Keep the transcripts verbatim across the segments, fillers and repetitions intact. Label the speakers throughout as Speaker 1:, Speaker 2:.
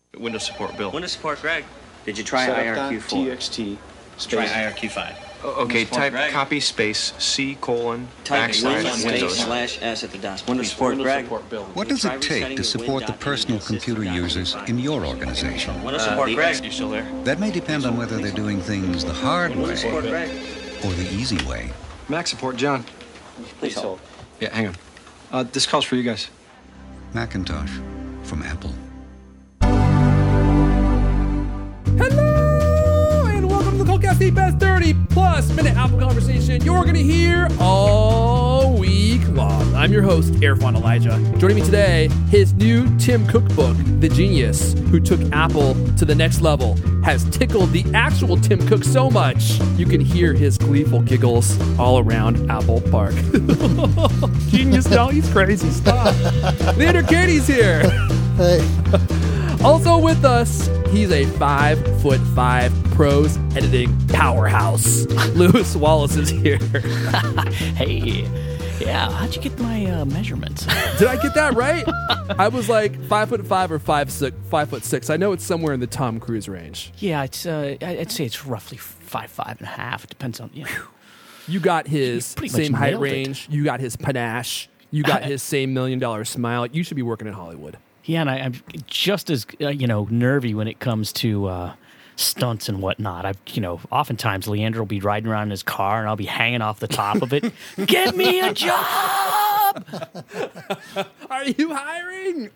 Speaker 1: Windows support Bill.
Speaker 2: Windows support Greg.
Speaker 3: Did you try I R Q four?
Speaker 4: T X T space.
Speaker 2: Try I R Q five.
Speaker 1: Okay, type
Speaker 2: Greg.
Speaker 1: copy space C colon
Speaker 2: Type
Speaker 1: backslash
Speaker 2: Windows space
Speaker 1: Windows.
Speaker 2: slash S at the desk. Windows support
Speaker 4: Windows
Speaker 2: Greg.
Speaker 4: support Bill.
Speaker 5: What does it take to support the personal computer users in your organization?
Speaker 2: Windows
Speaker 3: Uh,
Speaker 2: support
Speaker 3: the
Speaker 2: Greg.
Speaker 1: You still there?
Speaker 5: That may depend on whether they're doing things the hard way
Speaker 2: Windows support Greg.
Speaker 5: or the easy way.
Speaker 6: Mac support, John.
Speaker 2: Please hold.
Speaker 6: Yeah, hang on. Uh, this call's for you guys.
Speaker 5: Macintosh from Apple.
Speaker 7: Hello and welcome to the Coldcast, the best thirty plus minute Apple conversation you're going to hear all week long. I'm your host, Erfan Elijah. Joining me today, his new Tim Cook book, The Genius, who took Apple to the next level, has tickled the actual Tim Cook so much you can hear his gleeful giggles all around Apple Park. Genius, no, he's crazy. Stop. Leander Katie's here.
Speaker 8: Hey.
Speaker 7: Also with us, he's a five foot five prose editing powerhouse. Lewis Wallace is here.
Speaker 8: Hey. Yeah, how'd you get my uh, measurements?
Speaker 7: Did I get that right? I was like five foot five or five six, five foot six. I know it's somewhere in the Tom Cruise range.
Speaker 8: Yeah, it's. Uh, I'd say it's roughly five, five and a half. It depends on you know.
Speaker 7: You got his
Speaker 8: You pretty much
Speaker 7: same height
Speaker 8: nailed it.
Speaker 7: range. You got his panache. You got his same million dollar smile. You should be working in Hollywood.
Speaker 8: Yeah, and I, I'm just as uh, you know nervy when it comes to uh, stunts and whatnot. I, you know, oftentimes Leander will be riding around in his car, and I'll be hanging off the top of it. Get me a job!
Speaker 7: Are you hiring?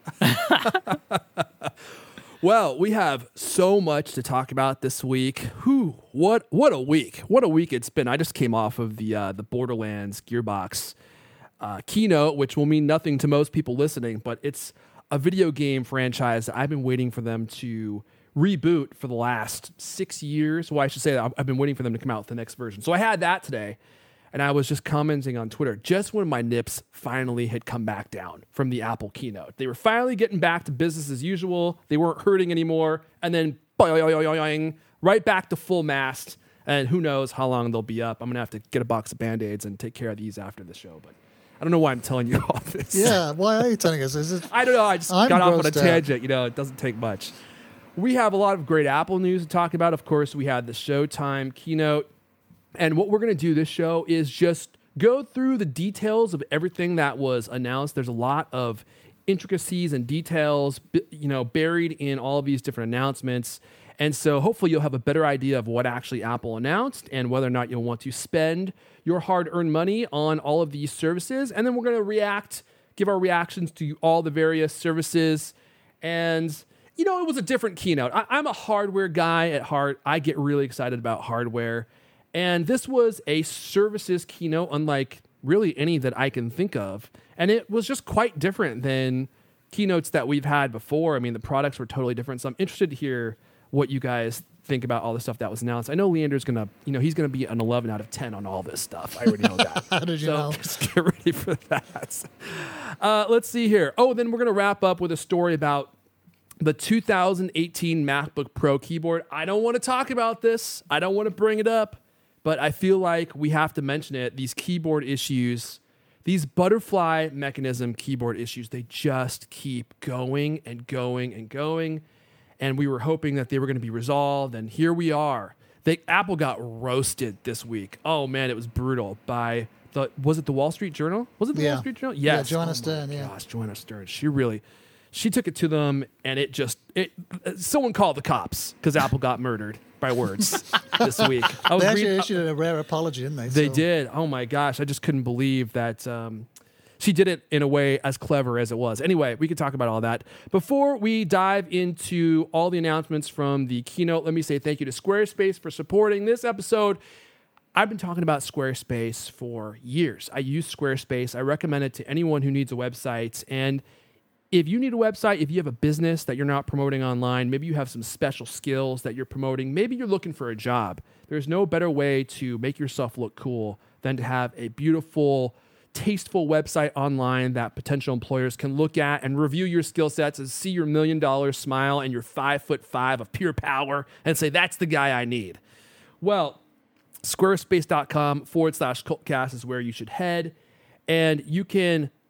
Speaker 7: Well, we have so much to talk about this week. Whew, what what a week. What a week it's been. I just came off of the uh, the Borderlands Gearbox uh, keynote, which will mean nothing to most people listening, but it's a video game franchise that I've been waiting for them to reboot for the last six years. Well, I should say that I've been waiting for them to come out with the next version. So I had that today. And I was just commenting on Twitter just when my nips finally had come back down from the Apple keynote. They were finally getting back to business as usual. They weren't hurting anymore. And then boing, right back to full mast. And who knows how long they'll be up. I'm going to have to get a box of Band-Aids and take care of these after the show. But I don't know why I'm telling you all this.
Speaker 9: Yeah, why are you telling us? Is it?
Speaker 7: I don't know. I just
Speaker 9: I'm
Speaker 7: got off on a
Speaker 9: grossed out.
Speaker 7: tangent. You know, it doesn't take much. We have a lot of great Apple news to talk about. Of course, we had the Showtime keynote. And what we're going to do this show is just go through the details of everything that was announced. There's a lot of intricacies and details, you know, buried in all of these different announcements. And so hopefully you'll have a better idea of what actually Apple announced and whether or not you'll want to spend your hard-earned money on all of these services. And then we're going to react, give our reactions to all the various services. And, you know, it was a different keynote. I- I'm a hardware guy at heart. I get really excited about hardware. And this was a services keynote, unlike really any that I can think of. And it was just quite different than keynotes that we've had before. I mean, the products were totally different. So I'm interested to hear what you guys think about all the stuff that was announced. I know Leander's going to, you know, he's going to be an eleven out of ten on all this stuff. I already know that.
Speaker 9: How did you
Speaker 7: so
Speaker 9: know?
Speaker 7: Just get ready for that. Uh, let's see here. Oh, then we're going to wrap up with a story about the two thousand eighteen MacBook Pro keyboard. I don't want to talk about this. I don't want to bring it up. But I feel like we have to mention it. These keyboard issues, these butterfly mechanism keyboard issues, they just keep going and going and going. And we were hoping that they were going to be resolved. And here we are. They, Apple got roasted this week. Oh, man, it was brutal by the, was it the Wall Street Journal? Was it the
Speaker 9: Yeah.
Speaker 7: Wall Street Journal?
Speaker 9: Yeah,
Speaker 7: Yes.
Speaker 9: Joanna
Speaker 7: Oh,
Speaker 9: Stern,
Speaker 7: my
Speaker 9: yeah.
Speaker 7: Gosh, Joanna Stern. She really, she took it to them and it just, it. someone called the cops because Apple got murdered by words this week. I was
Speaker 9: They actually
Speaker 7: reading-
Speaker 9: issued a rare apology, didn't they?
Speaker 7: they
Speaker 9: So-
Speaker 7: did. Oh my gosh, I just couldn't believe that um, she did it in a way as clever as it was. Anyway, we could talk about all that. Before we dive into all the announcements from the keynote, let me say thank you to Squarespace for supporting this episode. I've been talking about Squarespace for years. I use Squarespace. I recommend it to anyone who needs a website. And if you need a website, if you have a business that you're not promoting online, maybe you have some special skills that you're promoting, maybe you're looking for a job, there's no better way to make yourself look cool than to have a beautiful, tasteful website online that potential employers can look at and review your skill sets and see your million dollar smile and your five foot five of pure power and say, that's the guy I need. Well, squarespace.com forward slash cultcast is where you should head. And you can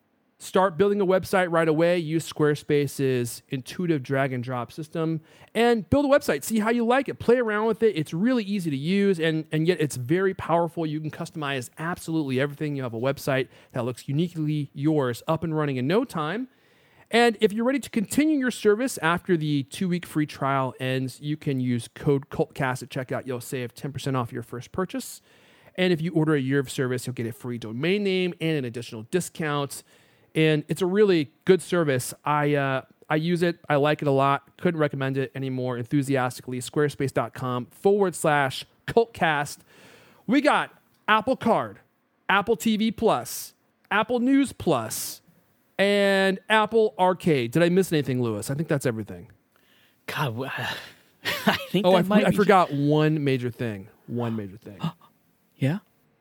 Speaker 7: Start building a website right away. Use Squarespace's intuitive drag and drop system and build a website. See how you like it. Play around with it. It's really easy to use, and, and yet it's very powerful. You can customize absolutely everything. You have a website that looks uniquely yours, up and running in no time. And if you're ready to continue your service after the two-week free trial ends, you can use code CULTCAST at checkout. You'll save ten percent off your first purchase. And if you order a year of service, you'll get a free domain name and an additional discount. And it's a really good service. I uh, I use it. I like it a lot. Couldn't recommend it any more enthusiastically. Squarespace.com forward slash CultCast. We got Apple Card, Apple T V Plus, Apple News Plus, and Apple Arcade. Did I miss anything, Lewis? I think that's everything.
Speaker 8: God, I think
Speaker 7: oh,
Speaker 8: that
Speaker 7: I,
Speaker 8: might
Speaker 7: I
Speaker 8: be...
Speaker 7: forgot one major thing. One major thing.
Speaker 8: Yeah?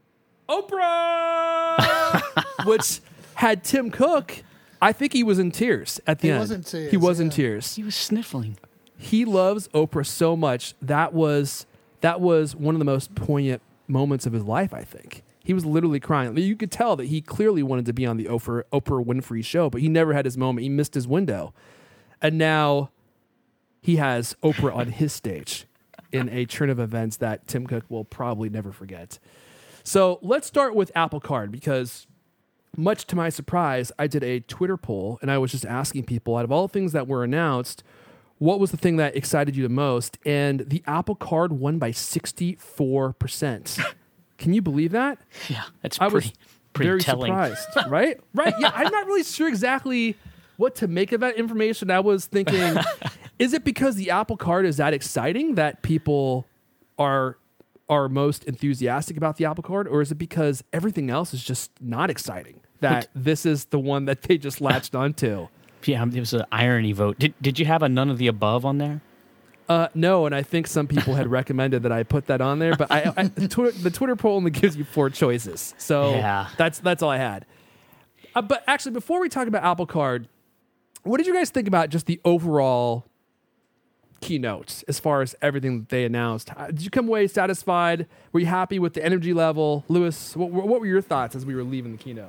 Speaker 7: Oprah! Which had Tim Cook, I think he was in tears at the
Speaker 9: He
Speaker 7: end.
Speaker 9: was in tears,
Speaker 7: He was in
Speaker 9: yeah.
Speaker 7: tears.
Speaker 8: He was sniffling.
Speaker 7: He loves Oprah so much. That was that was one of the most poignant moments of his life, I think. He was literally crying. You could tell that he clearly wanted to be on the Oprah, Oprah Winfrey show, but he never had his moment. He missed his window. And now he has Oprah on his stage in a turn of events that Tim Cook will probably never forget. So let's start with Apple Card, because much to my surprise, I did a Twitter poll and I was just asking people, out of all the things that were announced, what was the thing that excited you the most? And the Apple Card won by sixty-four percent. Can you believe that?
Speaker 8: Yeah, that's
Speaker 7: I
Speaker 8: pretty,
Speaker 7: was
Speaker 8: pretty
Speaker 7: very
Speaker 8: telling.
Speaker 7: surprised, right? Right. Yeah, I'm not really sure exactly what to make of that information. I was thinking, is it because the Apple Card is that exciting that people are are most enthusiastic about the Apple Card, or is it because everything else is just not exciting that this is the one that they just latched onto?
Speaker 8: Yeah, it was an irony vote. Did Did you have a none of the above on there?
Speaker 7: Uh, no, and I think some people had recommended that I put that on there, but I, I the, Twitter, the Twitter poll only gives you four choices, so
Speaker 8: Yeah.
Speaker 7: that's that's all I had. Uh, but actually, before we talk about Apple Card, what did you guys think about just the overall keynotes as far as everything that they announced? Uh, Did you come away satisfied? Were you happy with the energy level? Lewis, what, what were your thoughts as we were leaving the keynote?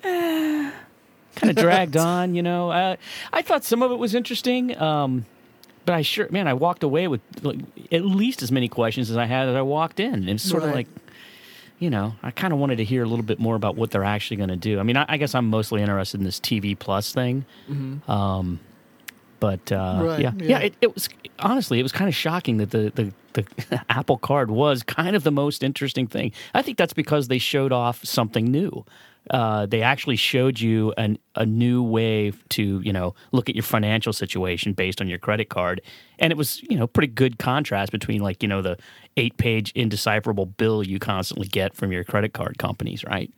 Speaker 8: Kind of dragged on, you know. Uh, I thought some of it was interesting, um, but I sure, man, I walked away with like, at least as many questions as I had as I walked in. It was sort of
Speaker 9: Right.
Speaker 8: like, you know, I kind of wanted to hear a little bit more about what they're actually going to do. I mean, I, I guess I'm mostly interested in this T V Plus thing.
Speaker 7: Mm-hmm.
Speaker 8: Um, but uh,
Speaker 9: Right,
Speaker 8: yeah,
Speaker 9: yeah.
Speaker 8: yeah, it, it was honestly, it was kind of shocking that the, the, the Apple Card was kind of the most interesting thing. I think that's because they showed off something new. Uh, they actually showed you an, a new way to, you know, look at your financial situation based on your credit card. And it was, you know, pretty good contrast between, like, you know, the eight-page indecipherable bill you constantly get from your credit card companies, right?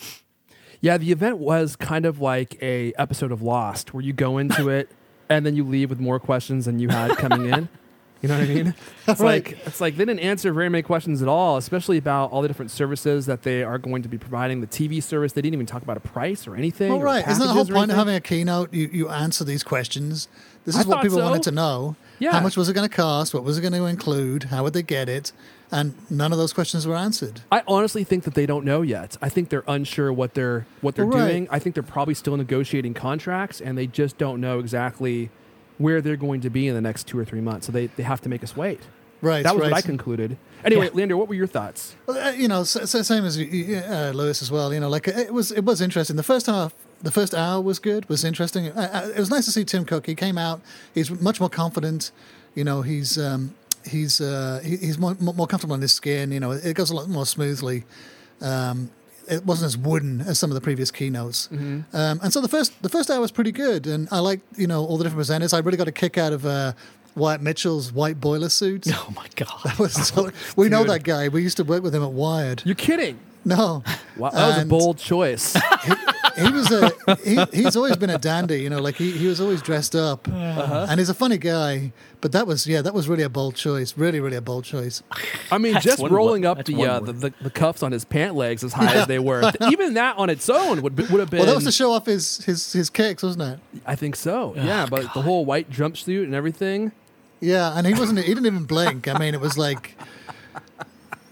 Speaker 7: Yeah, the event was kind of like a episode of Lost, where you go into it and then you leave with more questions than you had coming in. You know what I mean? It's
Speaker 9: Right.
Speaker 7: like it's like they didn't answer very many questions at all, especially about all the different services that they are going to be providing. The T V service, they didn't even talk about a price or anything.
Speaker 9: Well,
Speaker 7: or
Speaker 9: right. Isn't that the whole
Speaker 7: packages or
Speaker 9: point of
Speaker 7: anything.
Speaker 9: having a keynote? You, you answer these questions. This
Speaker 7: I
Speaker 9: is what
Speaker 7: thought
Speaker 9: people
Speaker 7: so.
Speaker 9: wanted to know.
Speaker 7: Yeah.
Speaker 9: How much was it going to cost? What was it going to include? How would they get it? And none of those questions were answered.
Speaker 7: I honestly think that they don't know yet. I think they're unsure what they're what they're
Speaker 9: Right.
Speaker 7: doing. I think they're probably still negotiating contracts, and they just don't know exactly where they're going to be in the next two or three months. So they, they have to make us wait.
Speaker 9: Right.
Speaker 7: That was
Speaker 9: right.
Speaker 7: what I concluded. Anyway,
Speaker 8: Yeah.
Speaker 7: Leander, what were your thoughts?
Speaker 9: Well, uh, you know, so, so same as you- uh, Lewis as well. You know, like it was it was interesting. The first half, the first hour was good, was interesting. Uh, uh, it was nice to see Tim Cook. He came out. He's much more confident. You know, he's um, he's uh, he, he's more, more comfortable in his skin. You know, it goes a lot more smoothly. Um, it wasn't as wooden as some of the previous keynotes. Um, and so the first the first hour was pretty good. And I liked, you know, all the different presenters. I really got a kick out of uh, Wyatt Mitchell's white boiler suit.
Speaker 8: Oh, my God.
Speaker 9: That was so, we know
Speaker 7: Dude.
Speaker 9: that guy. We used to work with him at Wired.
Speaker 7: You're kidding.
Speaker 9: No.
Speaker 7: Wow, that was a
Speaker 9: And
Speaker 7: bold choice.
Speaker 9: He, he was a he, he's always been a dandy, you know, like he, he was always dressed up,
Speaker 7: Uh-huh.
Speaker 9: and he's a funny guy. But that was yeah, that was really a bold choice, really really a bold choice.
Speaker 7: I mean,
Speaker 8: That's
Speaker 7: just
Speaker 8: one
Speaker 7: rolling
Speaker 8: word.
Speaker 7: up
Speaker 8: That's
Speaker 7: the,
Speaker 8: one
Speaker 7: uh,
Speaker 8: word.
Speaker 7: the, the the cuffs on his pant legs as high as they were, th- even that on its own would be, would have been.
Speaker 9: Well, that was to show off his his his kicks, wasn't it?
Speaker 7: I think so. Yeah, but like, the whole white jumpsuit and everything.
Speaker 9: Yeah, and he wasn't. He didn't even blink. I mean, it was like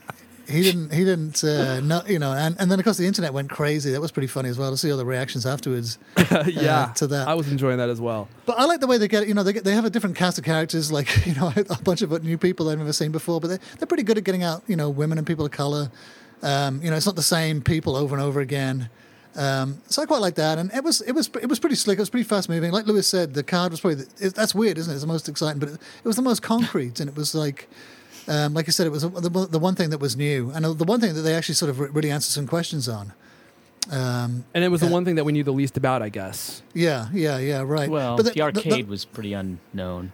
Speaker 9: he didn't. He didn't. Uh, no, you know, and, and then of course the internet went crazy. That was pretty funny as well to see all the reactions afterwards.
Speaker 7: yeah,
Speaker 9: uh, to that.
Speaker 7: I was enjoying that as well.
Speaker 9: But I like the way they get it. You know, they get, they have a different cast of characters, like you know, a bunch of new people I've never seen before. But they they're pretty good at getting out, you know, women and people of color. Um, you know, it's not the same people over and over again. Um, so I quite like that, and it was it was it was pretty slick. It was pretty fast moving. Like Lewis said, the card was probably the, it, that's weird, isn't it? It's the most exciting, but it, it was the most concrete, and it was like. Um, like I said, it was the, the one thing that was new, and the one thing that they actually sort of really answered some questions on. Um,
Speaker 7: And it was the
Speaker 9: uh,
Speaker 7: one thing that we knew the least about, I guess.
Speaker 9: yeah, yeah, yeah, right.
Speaker 8: Well,
Speaker 9: But
Speaker 8: the, arcade was pretty unknown.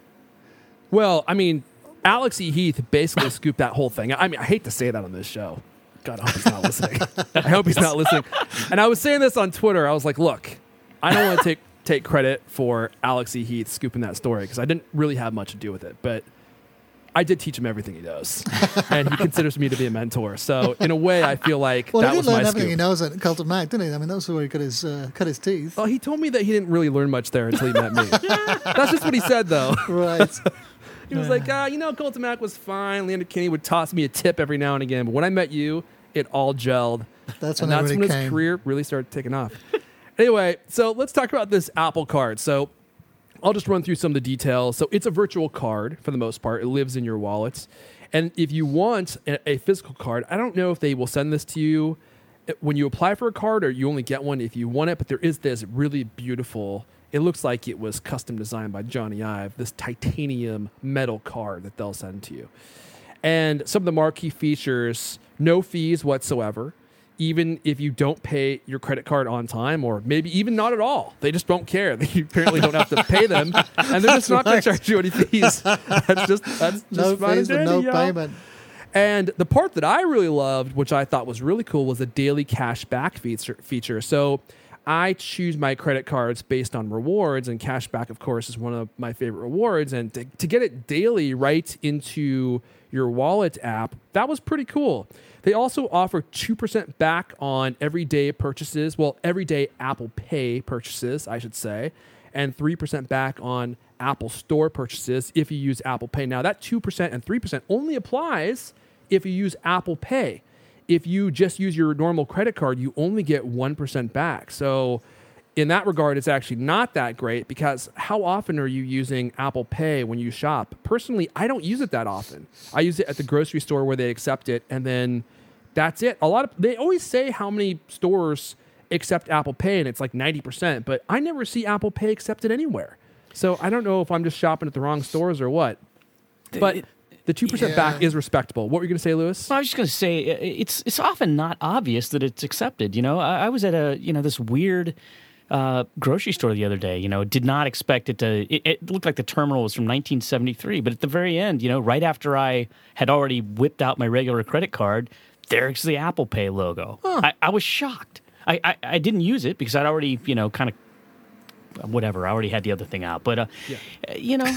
Speaker 7: Well, I mean, Alex E. Heath basically scooped that whole thing. I mean, I hate to say that on this show. God, I hope he's not listening. I hope he's not listening. And I was saying this on Twitter. I was like, look, I don't want to take take credit for Alex E. Heath scooping that story because I didn't really have much to do with it, but I did teach him everything he knows, and he considers me to be a mentor. So in a way, I feel like
Speaker 9: well,
Speaker 7: that
Speaker 9: he
Speaker 7: was
Speaker 9: did learn
Speaker 7: my
Speaker 9: everything
Speaker 7: scoop.
Speaker 9: he knows at Cult of Mac, didn't he? I mean, that was where he cut his uh, cut his teeth.
Speaker 7: Well, he told me that he didn't really learn much there until he met me. That's just what he said, though.
Speaker 9: Right.
Speaker 7: He was like, uh, you know, Cult of Mac was fine. Leander Kinney would toss me a tip every now and again, but when I met you, it all gelled.
Speaker 9: That's
Speaker 7: and
Speaker 9: when
Speaker 7: that's
Speaker 9: it
Speaker 7: when
Speaker 9: really
Speaker 7: his
Speaker 9: came.
Speaker 7: career really started taking off. Anyway, so let's talk about this Apple Card. So I'll just run through some of the details. So it's a virtual card for the most part. It lives in your wallet. And if you want a, a physical card, I don't know if they will send this to you when you apply for a card or you only get one if you want it, but there is this really beautiful, it looks like it was custom designed by Johnny Ive, this titanium metal card that they'll send to you. And some of the marquee features, no fees whatsoever. Even if you don't pay your credit card on time, or maybe even not at all. They just don't care. They apparently don't have to pay them, and they're just not going to charge you any fees. That's just that's just
Speaker 9: No
Speaker 7: fine
Speaker 9: fees
Speaker 7: and
Speaker 9: and no
Speaker 7: dandy, y'all.
Speaker 9: payment.
Speaker 7: And the part that I really loved, which I thought was really cool, was the daily cash back feature. feature. So I choose my credit cards based on rewards, and cash back, of course, is one of my favorite rewards. And to, to get it daily right into your wallet app, that was pretty cool. They also offer two percent back on everyday purchases, well, everyday Apple Pay purchases, I should say, and three percent back on Apple Store purchases if you use Apple Pay. Now, that two percent and three percent only applies if you use Apple Pay. If you just use your normal credit card, you only get one percent back. So in that regard, it's actually not that great because how often are you using Apple Pay when you shop? Personally, I don't use it that often. I use it at the grocery store where they accept it, and then that's it. A lot of they always say how many stores accept Apple Pay, and it's like ninety percent, but I never see Apple Pay accepted anywhere. So I don't know if I'm just shopping at the wrong stores or what. But the two percent
Speaker 9: Yeah.
Speaker 7: back is respectable. What were you going to say, Lewis?
Speaker 8: Well, I was just going to say i- it's it's often not obvious that it's accepted. You know, I, I was at a you know this weird uh, grocery store the other day. You know, did not expect it to. It, it looked like the terminal was from nineteen seventy-three, but at the very end, you know, right after I had already whipped out my regular credit card, there's the Apple Pay logo. I, I was shocked. I, I I didn't use it because I'd already you know kind of. Whatever, I already had the other thing out, but uh, you know,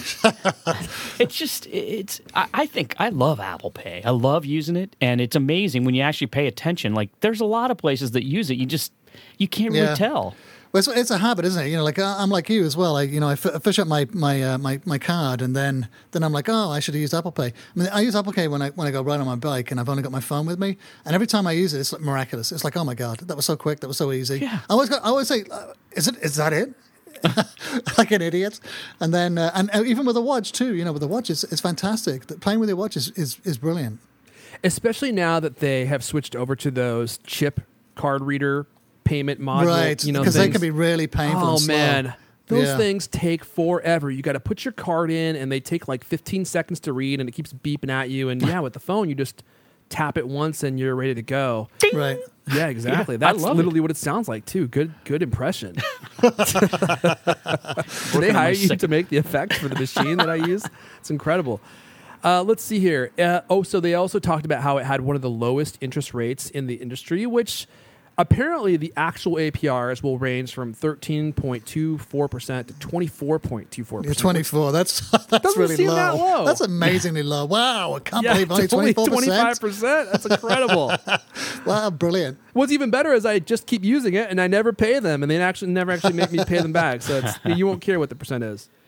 Speaker 8: it's just it's. I, I think I love Apple Pay. I love using it, and it's amazing when you actually pay attention. Like, there's a lot of places that use it. You just you can't really
Speaker 9: Yeah.
Speaker 8: tell.
Speaker 9: Well, it's, it's a habit, isn't it? You know, like I- I'm like you as well. I, you know, I f- I fish up my my, uh, my my card, and then then I'm like, oh, I should have used Apple Pay. I mean, I use Apple Pay when I when I go ride on my bike, and I've only got my phone with me. And every time I use it, it's like miraculous. It's like, oh my god, that was so quick, that was so easy.
Speaker 8: Yeah.
Speaker 9: I always got, I always say, uh, is it is that it? Like an idiot. And then uh, and uh, even with a watch too. You know, with the watch, it's, it's fantastic. The- Playing with your watch is, is is brilliant.
Speaker 7: Especially now that they have switched over to those chip card reader payment module.
Speaker 9: Right,
Speaker 7: You know,
Speaker 9: because they
Speaker 7: things-
Speaker 9: can be really painful.
Speaker 7: Oh
Speaker 9: and slow.
Speaker 7: man, those
Speaker 9: Yeah.
Speaker 7: things take forever. You got to put your card in, and they take like fifteen seconds to read, and it keeps beeping at you. And yeah, with the phone, you just tap it once, and you're ready to go.
Speaker 9: Right.
Speaker 7: Yeah, exactly.
Speaker 8: Yeah, I
Speaker 7: That's
Speaker 8: love
Speaker 7: literally what it sounds like too. Good, good impression. Do they
Speaker 8: on my
Speaker 7: hire you
Speaker 8: sec-
Speaker 7: to make the effects for the machine that I use? It's incredible. Uh, let's see here. Uh, oh, so they also talked about how it had one of the lowest interest rates in the industry, which apparently the actual A P Rs will range from thirteen point two four percent to twenty-four point two four
Speaker 9: You're
Speaker 7: percent.
Speaker 9: twenty-four. That's that's
Speaker 7: Doesn't
Speaker 9: really
Speaker 7: seem
Speaker 9: low.
Speaker 7: that low.
Speaker 9: That's amazingly low. Wow, I can't
Speaker 7: Yeah,
Speaker 9: believe only
Speaker 7: it's only
Speaker 9: twenty-four
Speaker 7: twenty-five
Speaker 9: percent.
Speaker 7: percent. That's incredible.
Speaker 9: Wow, brilliant.
Speaker 7: What's even better is I just keep using it and I never pay them, and they actually never actually make me pay them back. So it's, you won't care what the percent is.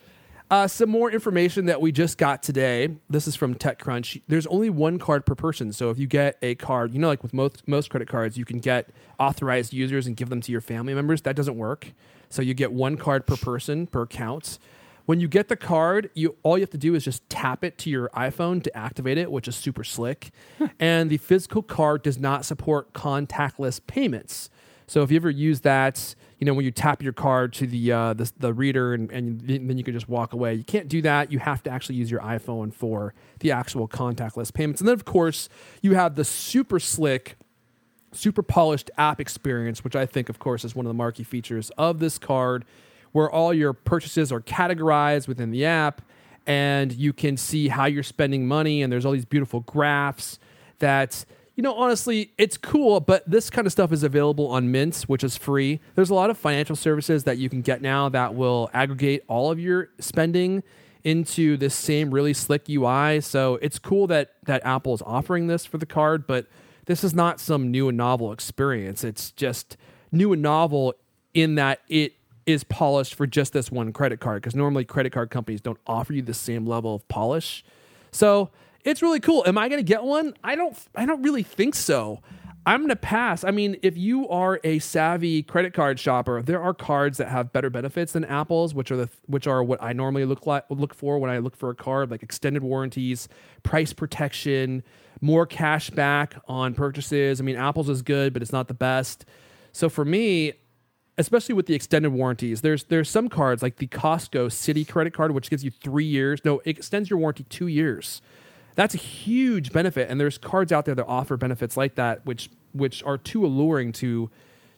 Speaker 7: Uh, some more information that we just got today. This is from TechCrunch. There's only one card per person. So if you get a card, you know, like with most most credit cards, you can get authorized users and give them to your family members. That doesn't work. So you get one card per person per account. When you get the card, you all you have to do is just tap it to your iPhone to activate it, which is super slick. And the physical card does not support contactless payments. So if you ever use that, you know, when you tap your card to the uh, the, the reader and, and then you can just walk away. You can't do that. You have to actually use your iPhone for the actual contactless payments. And then, of course, you have the super slick, super polished app experience, which I think, of course, is one of the marquee features of this card, where all your purchases are categorized within the app and you can see how you're spending money. And there's all these beautiful graphs that... You know, honestly, it's cool, but this kind of stuff is available on Mint, which is free. There's a lot of financial services that you can get now that will aggregate all of your spending into this same really slick U I. So it's cool that that Apple is offering this for the card, but this is not some new and novel experience. It's just new and novel in that it is polished for just this one credit card, because normally credit card companies don't offer you the same level of polish. So... it's really cool. Am I going to get one? I don't I don't really think so. I'm going to pass. I mean, if you are a savvy credit card shopper, there are cards that have better benefits than Apple's, which are the which are what I normally look like look for when I look for a card, like extended warranties, price protection, more cash back on purchases. I mean, Apple's is good, but it's not the best. So for me, especially with the extended warranties, there's there's some cards like the Costco City credit card, which gives you three years. No, it extends your warranty two years. That's a huge benefit, and there's cards out there that offer benefits like that, which which are too alluring to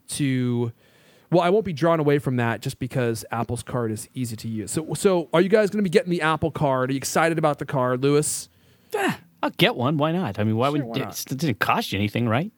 Speaker 7: to. Well, I won't be drawn away from that just because Apple's card is easy to use. So, so are you guys going to be getting the Apple card? Are you excited about the card, Lewis?
Speaker 8: Yeah, I'll get one. Why not? I mean, why
Speaker 7: Sure,
Speaker 8: would
Speaker 7: why
Speaker 8: it,
Speaker 7: not?
Speaker 8: it didn't cost you anything, right?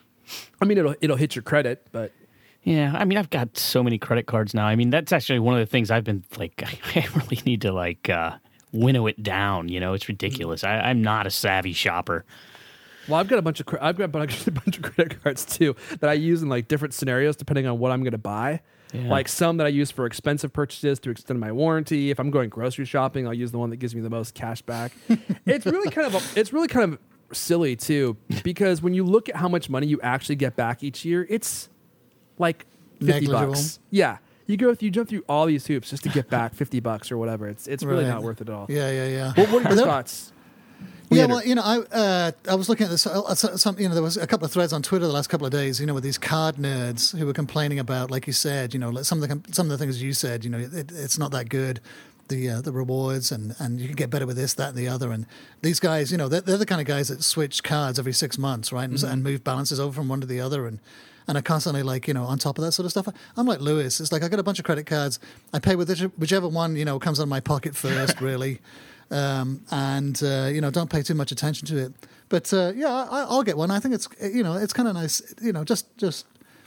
Speaker 7: I mean, it'll it'll hit your credit, but
Speaker 8: Yeah, I mean, I've got so many credit cards now. I mean, that's actually one of the things I've been like. I really need to like. Uh, winnow it down, you know, it's ridiculous. I, I'm not a savvy shopper.
Speaker 7: well, I've got a bunch of cre- I've got a bunch, a bunch of credit cards too that I use in like different scenarios depending on what I'm going to buy.
Speaker 8: Yeah.
Speaker 7: Like some that I use for expensive purchases to extend my warranty. If I'm going grocery shopping, I'll use the one that gives me the most cash back. It's really kind of a, it's really kind of silly too, because when you look at how much money you actually get back each year, it's like fifty
Speaker 9: Negligible.
Speaker 7: bucks. Yeah. You go through, you jump through all these hoops just to get back fifty bucks or whatever. It's it's really
Speaker 9: Right.
Speaker 7: not worth it at all.
Speaker 9: Yeah, yeah, yeah.
Speaker 7: What, what are your
Speaker 9: But
Speaker 7: thoughts?
Speaker 9: Yeah,
Speaker 7: Leander?
Speaker 9: well, you know, I uh, I was looking at this. Uh, some, you know, there was a couple of threads on Twitter the last couple of days. You know, with these card nerds who were complaining about, like you said, you know, like some of the some of the things you said. You know, it, it's not that good. The uh, the rewards and, and you can get better with this, that, and the other. And these guys, you know, they're, they're the kind of guys that switch cards every six months, right, and,
Speaker 7: Mm-hmm.
Speaker 9: and move balances over from one to the other, and and are constantly like, you know, on top of that sort of stuff. I'm like Lewis. It's like I got a bunch of credit cards. I pay with which- whichever one, you know, comes out of my pocket first, really. Um, and, uh, you know, don't pay too much attention to it. But, uh, yeah, I, I'll get one. I think it's, you know, it's kind of nice, you know, just, just,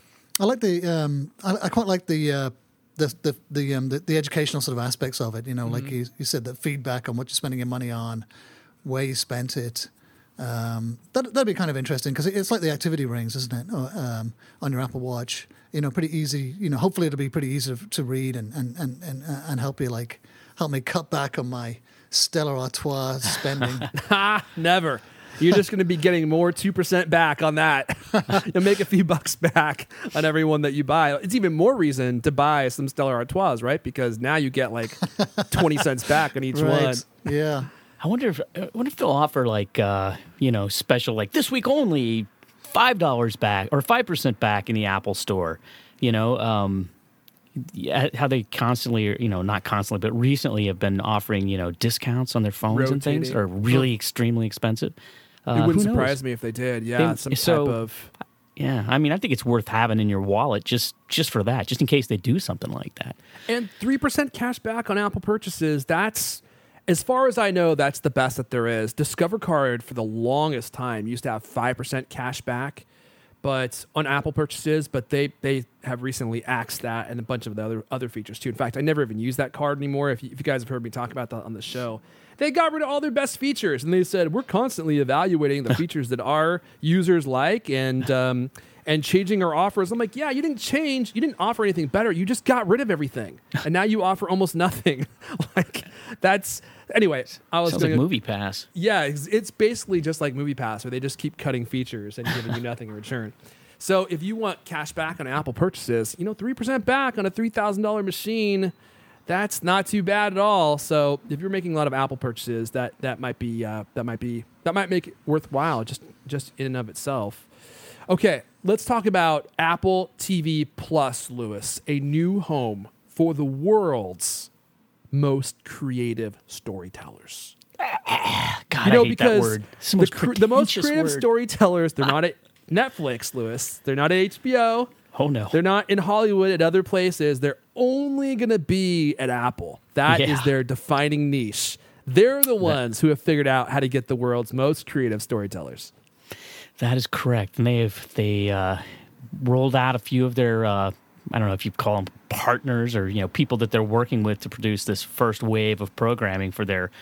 Speaker 9: I like the, um, I, I quite like the, uh, the, the, the, um, the, the educational sort of aspects of it, you know, like you, you said, that feedback on what you're spending your money on, where you spent it. Um, that, that'd be kind of interesting because it's like the activity rings, isn't it? Or, um, on your Apple Watch, you know, pretty easy, you know, hopefully it'll be pretty easy to, to read and, and, and, and, and help you like, help me cut back on my Stella Artois spending.
Speaker 7: Ha! Never. You're just going to be getting more two percent back on that. You'll make a few bucks back on every one that you buy. It's even more reason to buy some Stella Artois, right? Because now you get like twenty cents back on each
Speaker 9: Right.
Speaker 7: one.
Speaker 9: Yeah.
Speaker 8: I wonder if I wonder if they'll offer like uh, you know, special like this week only five dollars back or five percent back in the Apple Store. You know, um, yeah, how they constantly, you know, not constantly, but recently have been offering, you know, discounts on their phones and things,
Speaker 7: Rotating.
Speaker 8: or really extremely expensive. Uh,
Speaker 7: It wouldn't
Speaker 8: who knows?
Speaker 7: surprise me if they did. Yeah,
Speaker 8: They-
Speaker 7: some
Speaker 8: so-
Speaker 7: type of.
Speaker 8: Yeah, I mean, I think it's worth having in your wallet just just for that, just in case they do something like that.
Speaker 7: And three percent cash back on Apple purchases, that's, as far as I know, that's the best that there is. Discover Card, for the longest time, used to have five percent cash back but on Apple purchases, but they, they have recently axed that and a bunch of the other, other features too. In fact, I never even use that card anymore. If you, if you guys have heard me talk about that on the show, they got rid of all their best features, and they said, we're constantly evaluating the features that our users like, and um, and changing our offers. I'm like, yeah, you didn't change. You didn't offer anything better. You just got rid of everything. And now you offer almost nothing. Like, that's, anyway, I was
Speaker 8: Sounds
Speaker 7: going
Speaker 8: like Movie Pass.
Speaker 7: Yeah, it's, it's basically just like Movie Pass, where they just keep cutting features and giving you nothing in return. So if you want cash back on Apple purchases, you know, three percent back on a three thousand dollars machine, that's not too bad at all. So if you're making a lot of Apple purchases, that that might be uh, that might be that might make it worthwhile just just in and of itself. Okay, let's talk about Apple T V Plus, Lewis, a new home for the world's most creative storytellers.
Speaker 8: God,
Speaker 7: You know,
Speaker 8: I hate
Speaker 7: because
Speaker 8: that word. It's the,
Speaker 7: the,
Speaker 8: most
Speaker 7: cr- the most
Speaker 8: pretentious
Speaker 7: creative
Speaker 8: word.
Speaker 7: storytellers, they're not at Netflix, Lewis. They're not at H B O.
Speaker 8: Oh, no.
Speaker 7: They're not in Hollywood at other places. They're only going to be at Apple. That is
Speaker 8: Yeah.
Speaker 7: their defining niche. They're the ones who have figured out how to get the world's most creative storytellers.
Speaker 8: That is correct. And they have they uh, rolled out a few of their, uh, I don't know if you call them partners or, you know, people that they're working with to produce this first wave of programming for their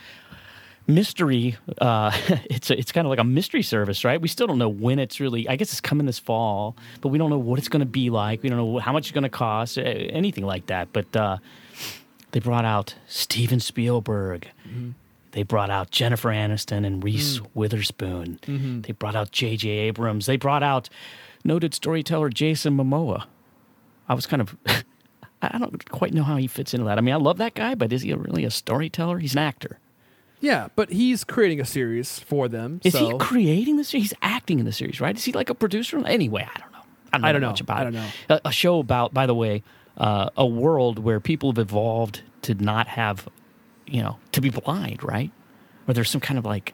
Speaker 8: mystery. Uh, it's a, it's kind of like a mystery service, right? We still don't know when it's really, I guess it's coming this fall, but we don't know what it's going to be like. We don't know how much it's going to cost, uh, anything like that. But uh, they brought out Steven Spielberg. Mm-hmm. They brought out Jennifer Aniston and Reese mm. Witherspoon. Mm-hmm. They brought out J J Abrams. They brought out noted storyteller Jason Momoa. I was kind of, I don't quite know how he fits into that. I mean, I love that guy, but is he really a storyteller? He's an actor.
Speaker 7: Yeah, but he's creating a series for them.
Speaker 8: Is
Speaker 7: so.
Speaker 8: he creating the series? He's acting in the series, right? Is he like a producer? Anyway, I don't know. I don't know,
Speaker 7: I don't know.
Speaker 8: much about
Speaker 7: I
Speaker 8: it.
Speaker 7: don't know.
Speaker 8: A, a show about, by the way, uh, a world where people have evolved to not have, you know, to be blind, right? Where there's some kind of like,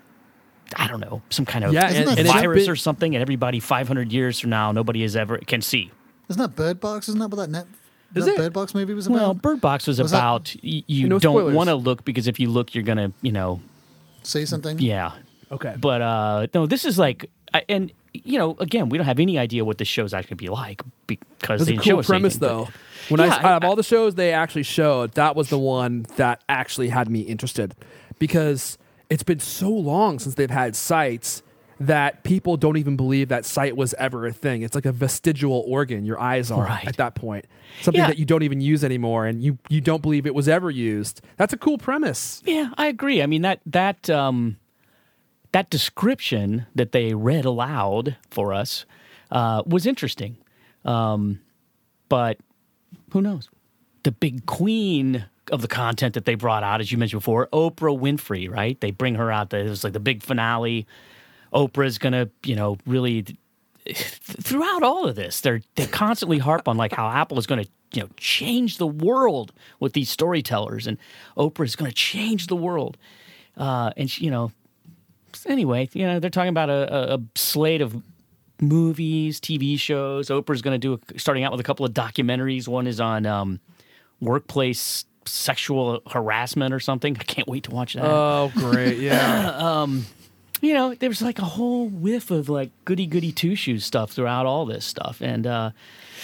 Speaker 8: I don't know, some kind of
Speaker 7: Yeah, and-
Speaker 9: and it's
Speaker 8: virus
Speaker 7: been-
Speaker 8: or something, and everybody five hundred years from now, nobody is ever can see.
Speaker 9: Isn't that Bird Box? Isn't that what that net
Speaker 7: Is
Speaker 9: that
Speaker 7: it?
Speaker 9: Bird Box movie was about?
Speaker 8: Well, Bird Box was,
Speaker 9: Was that-
Speaker 8: about y- you
Speaker 7: No
Speaker 8: don't
Speaker 7: spoilers.
Speaker 8: want to look because if you look, you're gonna, you know,
Speaker 9: See something?
Speaker 8: yeah.
Speaker 7: Okay.
Speaker 8: But uh, no, this is like, I- and you know, again, we don't have any idea what this show's actually be like because
Speaker 7: That's
Speaker 8: they
Speaker 7: a
Speaker 8: didn't show
Speaker 7: cool
Speaker 8: us
Speaker 7: premise,
Speaker 8: anything,
Speaker 7: though.
Speaker 8: but-
Speaker 7: When
Speaker 8: Yeah,
Speaker 7: I, out of
Speaker 8: I-
Speaker 7: all the shows they actually showed, that was the one that actually had me interested because it's been so long since they've had sights that people don't even believe that sight was ever a thing. It's like a vestigial organ. Your eyes are
Speaker 8: Right.
Speaker 7: at that point. Something
Speaker 8: Yeah.
Speaker 7: that you don't even use anymore, and you, you don't believe it was ever used. That's a cool premise.
Speaker 8: Yeah, I agree. I mean that that um, that description that they read aloud for us uh, was interesting, um, but who knows? The big queen of the content that they brought out, as you mentioned before, Oprah Winfrey, right? They bring her out. It was like the big finale. Oprah's gonna, you know, really throughout all of this, they're they constantly harp on like how Apple is going to, you know, change the world with these storytellers, and Oprah is going to change the world. Uh, and she, you know, anyway, you know, they're talking about a, a, a slate of movies, T V shows. Oprah's going to do a, starting out with a couple of documentaries. One is on um, workplace sexual harassment or something. I can't wait to watch that.
Speaker 7: Oh, great. Yeah.
Speaker 8: you know, there was like a whole whiff of like goody goody two shoes stuff throughout all this stuff. And uh,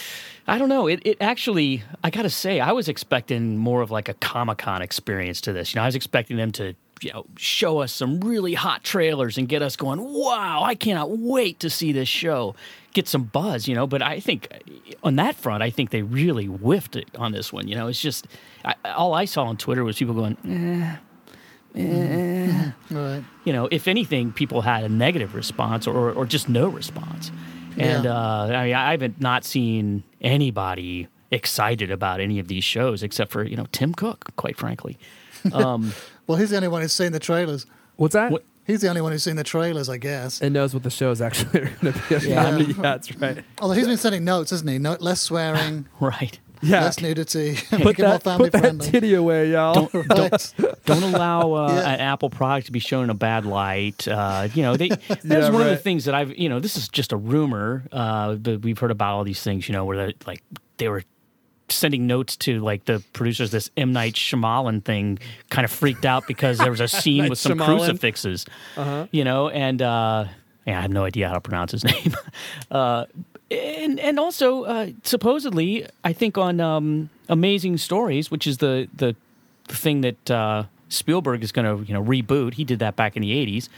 Speaker 8: I don't know. It, it actually, I got to say, I was expecting more of like a Comic-Con experience to this. You know, I was expecting them to, you know, show us some really hot trailers and get us going, wow, I cannot wait to see this show. Get some buzz, you know. But I think on that front, I think they really whiffed it on this one. You know, it's just, I, all I saw on Twitter was people going, eh. Eh.
Speaker 9: Right.
Speaker 8: You know, if anything, people had a negative response or, or just no response. And
Speaker 9: Yeah.
Speaker 8: uh, I mean, I haven't not seen anybody excited about any of these shows except for, you know, Tim Cook, quite frankly. Um,
Speaker 9: Well, he's the only one who's seen the trailers.
Speaker 7: What's that?
Speaker 8: What-
Speaker 9: He's the only one who's seen the trailers, I guess.
Speaker 7: And knows what the shows actually are going to be.
Speaker 9: Yeah.
Speaker 7: Yeah, that's right.
Speaker 9: Although he's been sending notes, hasn't he? No, less swearing,
Speaker 8: right.
Speaker 7: Yeah.
Speaker 9: less nudity,
Speaker 7: Put
Speaker 9: make it more
Speaker 7: that,
Speaker 9: family
Speaker 7: put that
Speaker 9: friendly.
Speaker 7: titty away, y'all.
Speaker 8: Don't,
Speaker 9: Right.
Speaker 8: don't allow uh,
Speaker 9: Yeah.
Speaker 8: an Apple product to be shown in a bad light. Uh, you know, they, that's
Speaker 7: Yeah,
Speaker 8: one of the
Speaker 7: right.
Speaker 8: things that I've, you know, this is just a rumor, uh, but we've heard about all these things, you know, where they, like they were sending notes to like the producers, this M. Night Shyamalan thing kind of freaked out because there was a scene
Speaker 7: Night
Speaker 8: with some
Speaker 7: Shyamalan.
Speaker 8: crucifixes, you know, and uh, yeah, I have no idea how to pronounce his name. uh, and and also uh, supposedly, I think on um, Amazing Stories, which is the the, the thing that uh, Spielberg is going to you know reboot. He did that back in the eighties.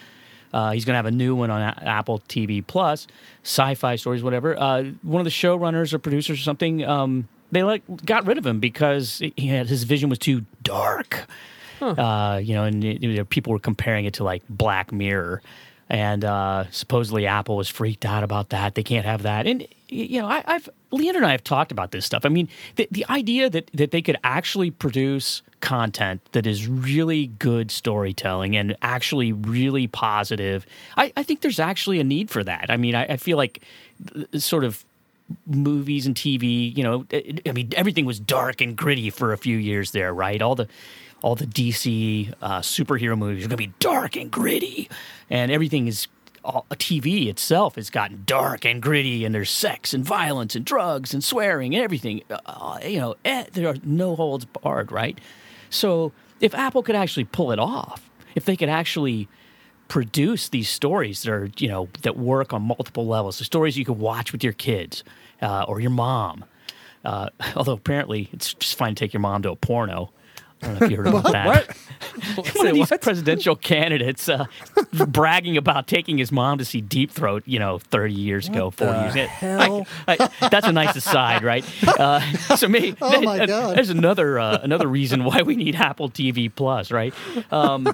Speaker 8: Uh, he's going to have a new one on a- Apple T V Plus, sci-fi stories, whatever. Uh, one of the showrunners or producers or something, um, they like got rid of him because he had, his vision was too dark. Huh. Uh, you know, and it, you know, people were comparing it to like Black Mirror, and uh, supposedly Apple was freaked out about that. They can't have that, and you know, I, I've Leander and I have talked about this stuff. I mean, the, the idea that that they could actually produce content that is really good storytelling and actually really positive. I, I think there's actually a need for that. I mean, I, I feel like sort of movies and T V, you know, I mean, everything was dark and gritty for a few years there, right? All the all the D C uh, superhero movies are going to be dark and gritty, and everything is all, T V itself has gotten dark and gritty, and there's sex and violence and drugs and swearing and everything. Uh, you know, eh, there are no holds barred, right? So if Apple could actually pull it off, if they could actually produce these stories that are, you know, that work on multiple levels, the stories you could watch with your kids uh, or your mom. Uh, although apparently it's just fine to take your mom to a porno. I don't know if you heard about that.
Speaker 7: What?
Speaker 8: One of these
Speaker 7: What?
Speaker 8: presidential candidates uh, bragging about taking his mom to see Deep Throat, you know, thirty years ago, forty
Speaker 7: the
Speaker 8: years ago.
Speaker 7: hell?
Speaker 8: I, I, that's a nice aside, right? Uh, so me,
Speaker 9: Oh, my God.
Speaker 8: there's another uh, another reason why we need Apple T V Plus, right? Um,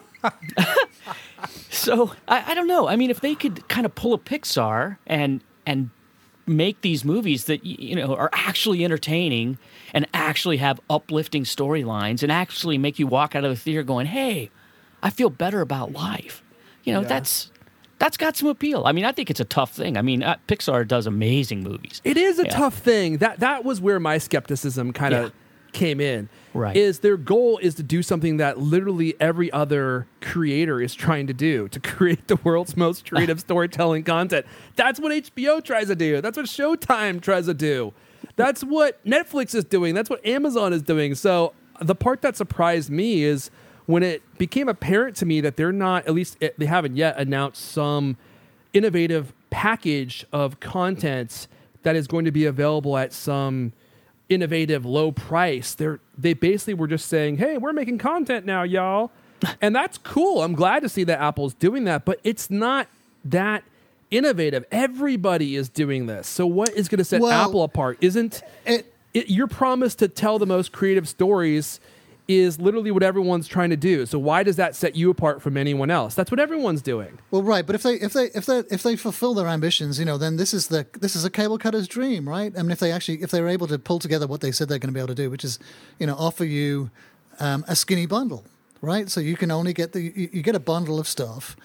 Speaker 8: so I, I don't know. I mean, if they could kind of pull a Pixar and and make these movies that y- you know are actually entertaining and actually have uplifting storylines and actually make you walk out of the theater going, "Hey, I feel better about life." You know,
Speaker 7: Yeah.
Speaker 8: that's that's got some appeal. I mean, I think it's a tough thing. I mean, uh, Pixar does amazing movies.
Speaker 7: It is a
Speaker 8: Yeah.
Speaker 7: tough thing. That that was where my skepticism kind of
Speaker 8: Yeah.
Speaker 7: came in.
Speaker 8: Right.
Speaker 7: Is their goal is to do something that literally every other creator is trying to do, to create the world's most creative storytelling content. That's what H B O tries to do. That's what Showtime tries to do. That's what Netflix is doing. That's what Amazon is doing. So the part that surprised me is when it became apparent to me that they're not, at least it, they haven't yet announced some innovative package of content that is going to be available at some innovative low price. They're they basically were just saying, "Hey, we're making content now, y'all," and that's cool. I'm glad to see that Apple's doing that, but it's not that innovative. Everybody is doing this. So what is going to set
Speaker 9: Well,
Speaker 7: Apple apart? Isn't
Speaker 9: It,
Speaker 7: it, your promise to tell the most creative stories is literally what everyone's trying to do. So why does that set you apart from anyone else? That's what everyone's doing.
Speaker 9: well, right, but if they if they if they if they fulfill their ambitions, you know, then this is the this is a cable cutter's dream, right? I mean, if they actually if they're able to pull together what they said they're going to be able to do, which is, you know, offer you um, a skinny bundle, right? So you can only get the you, you get a bundle of stuff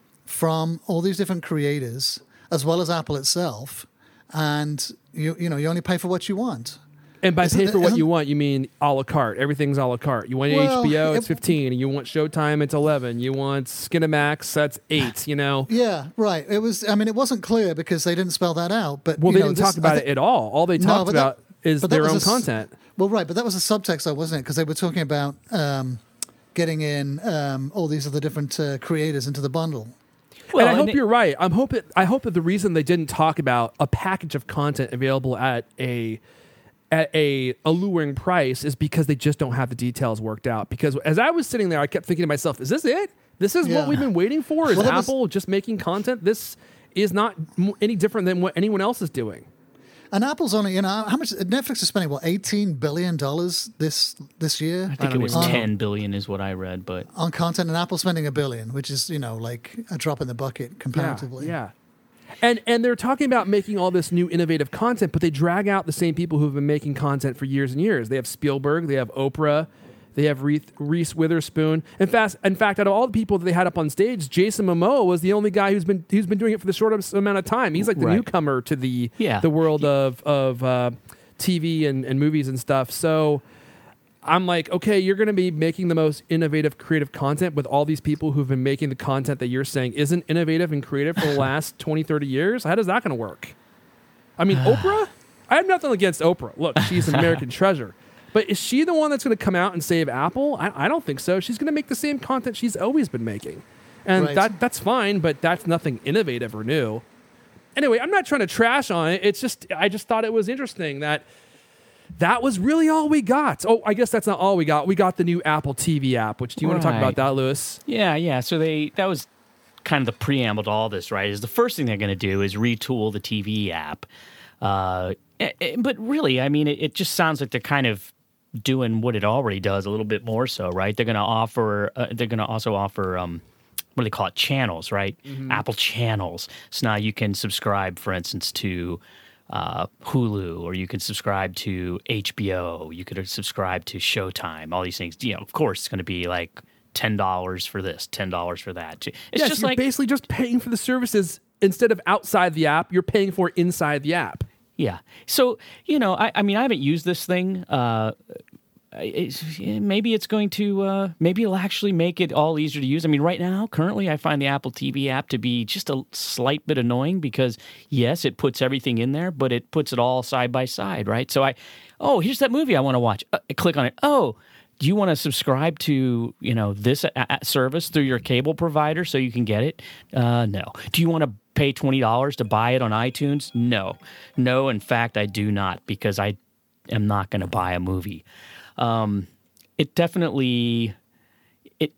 Speaker 9: from all these different creators as well as Apple itself, and you you know you only pay for what you want.
Speaker 7: And by
Speaker 9: Isn't
Speaker 7: pay
Speaker 9: that-
Speaker 7: for what
Speaker 9: isn't-
Speaker 7: you want, you mean a la carte. Everything's a la carte. You want
Speaker 9: Well,
Speaker 7: H B O, it's
Speaker 9: it-
Speaker 7: fifteen. You want Showtime, it's eleven. You want Skinamax, that's eight, you know?
Speaker 9: Yeah, right. It was. I mean, it wasn't clear because they didn't spell that out. But
Speaker 7: Well,
Speaker 9: you
Speaker 7: they
Speaker 9: know,
Speaker 7: didn't
Speaker 9: this-
Speaker 7: talk about
Speaker 9: I
Speaker 7: it
Speaker 9: thi-
Speaker 7: at all. All they
Speaker 9: No,
Speaker 7: talked
Speaker 9: but that-
Speaker 7: about is
Speaker 9: but that
Speaker 7: their
Speaker 9: was
Speaker 7: own
Speaker 9: a s-
Speaker 7: content.
Speaker 9: Well, right, but that was a subtext, though, wasn't it? Because they were talking about um, getting in um, all these other different uh, creators into the bundle.
Speaker 8: Well,
Speaker 7: and I hope
Speaker 8: it-
Speaker 7: you're right. I'm hope it, I hope that the reason they didn't talk about a package of content available at a at a alluring price is because they just don't have the details worked out. Because as I was sitting there, I kept thinking to myself, "Is this it? This is
Speaker 9: Yeah.
Speaker 7: what we've been waiting for? Is
Speaker 9: Well, that was-
Speaker 7: Apple just making content? This is not m- any different than what anyone else is doing."
Speaker 9: And Apple's only, you know, how much Netflix is spending? What, eighteen billion dollars this this year?
Speaker 8: I think it was
Speaker 9: on,
Speaker 8: ten billion is what I read, but
Speaker 9: on content, and Apple's spending a billion, which is, you know, like a drop in the bucket comparatively.
Speaker 7: Yeah. And and they're talking about making all this new innovative content, but they drag out the same people who've been making content for years and years. They have Spielberg, they have Oprah, they have Reese, Reese Witherspoon. In fact, in fact, out of all the people that they had up on stage, Jason Momoa was the only guy who's been who's been doing it for the shortest amount of time. He's like the
Speaker 8: Right.
Speaker 7: newcomer to the
Speaker 8: Yeah.
Speaker 7: the world of of uh, T V and, and movies and stuff. So I'm like, okay, you're going to be making the most innovative, creative content with all these people who've been making the content that you're saying isn't innovative and creative for the last twenty, thirty years. How does that going to work? I mean, Oprah? I have nothing against Oprah. Look, she's an American treasure. But is she the one that's going to come out and save Apple? I, I don't think so. She's going to make the same content she's always been making. And
Speaker 9: Right.
Speaker 7: that that's fine, but that's nothing innovative or new. Anyway, I'm not trying to trash on it. It's just, I just thought it was interesting that that was really all we got. Oh, I guess that's not all we got. We got the new Apple T V app, which do you want to talk
Speaker 8: Right.
Speaker 7: about that, Lewis?
Speaker 8: yeah, yeah. So they that was kind of the preamble to all this, right? Is the first thing they're going to do is retool the T V app. Uh, but really, I mean, it, it just sounds like they're kind of doing what it already does a little bit more so, right? They're going to offer, uh, they're going to also offer, um, what do they call it? Channels, right? Mm-hmm. Apple channels. So now you can subscribe, for instance, to uh, Hulu, or you can subscribe to H B O. You could subscribe to Showtime. All these things. You know, of course, it's going to be like ten dollars for this, ten dollars for that. It's
Speaker 7: yeah,
Speaker 8: just
Speaker 7: so you're
Speaker 8: like
Speaker 7: basically just paying for the services instead of outside the app. You're paying for it inside the app.
Speaker 8: Yeah. So, you know, I, I mean, I haven't used this thing. Uh, it's, maybe it's going to, uh, maybe it'll actually make it all easier to use. I mean, right now, currently, I find the Apple T V app to be just a slight bit annoying because, yes, it puts everything in there, but it puts it all side by side, right? So I, oh, here's that movie I want to watch. Uh, I click on it. Oh, do you want to subscribe to, you know, this a- a service through your cable provider so you can get it? Uh, no. Do you want to pay twenty dollars to buy it on iTunes? No. No, in fact, I do not, because I am not going to buy a movie. Um, it definitely, it,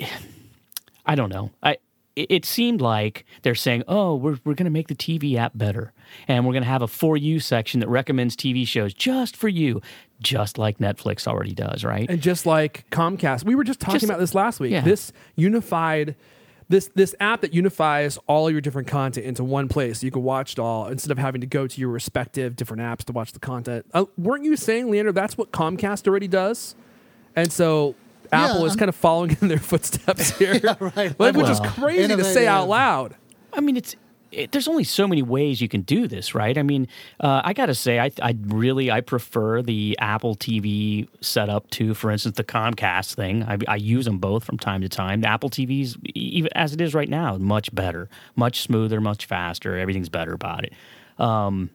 Speaker 8: I don't know. I, it, it seemed like they're saying, oh, we're, we're going to make the T V app better. And we're going to have a For You section that recommends T V shows just for you, just like Netflix already does, right?
Speaker 7: And just like Comcast. We were just talking
Speaker 8: Just-
Speaker 7: about this last week.
Speaker 8: yeah.
Speaker 7: This unified, this this app that unifies all your different content into one place. You can watch it all instead of having to go to your respective different apps to watch the content. Uh, weren't you saying, Leander, that's what Comcast already does? And so Apple
Speaker 9: Yeah,
Speaker 7: is
Speaker 9: I'm-
Speaker 7: kind of following in their footsteps here.
Speaker 9: right.
Speaker 7: Which is
Speaker 8: Well,
Speaker 7: crazy to say
Speaker 9: innovative.
Speaker 7: out loud.
Speaker 8: I mean, it's it, there's only so many ways you can do this, right? I mean, uh, I got to say, I, I really I prefer the Apple T V setup to, for instance, the Comcast thing. I, I use them both from time to time. The Apple T V's, even as it is right now, much better, much smoother, much faster. Everything's better about it. Um,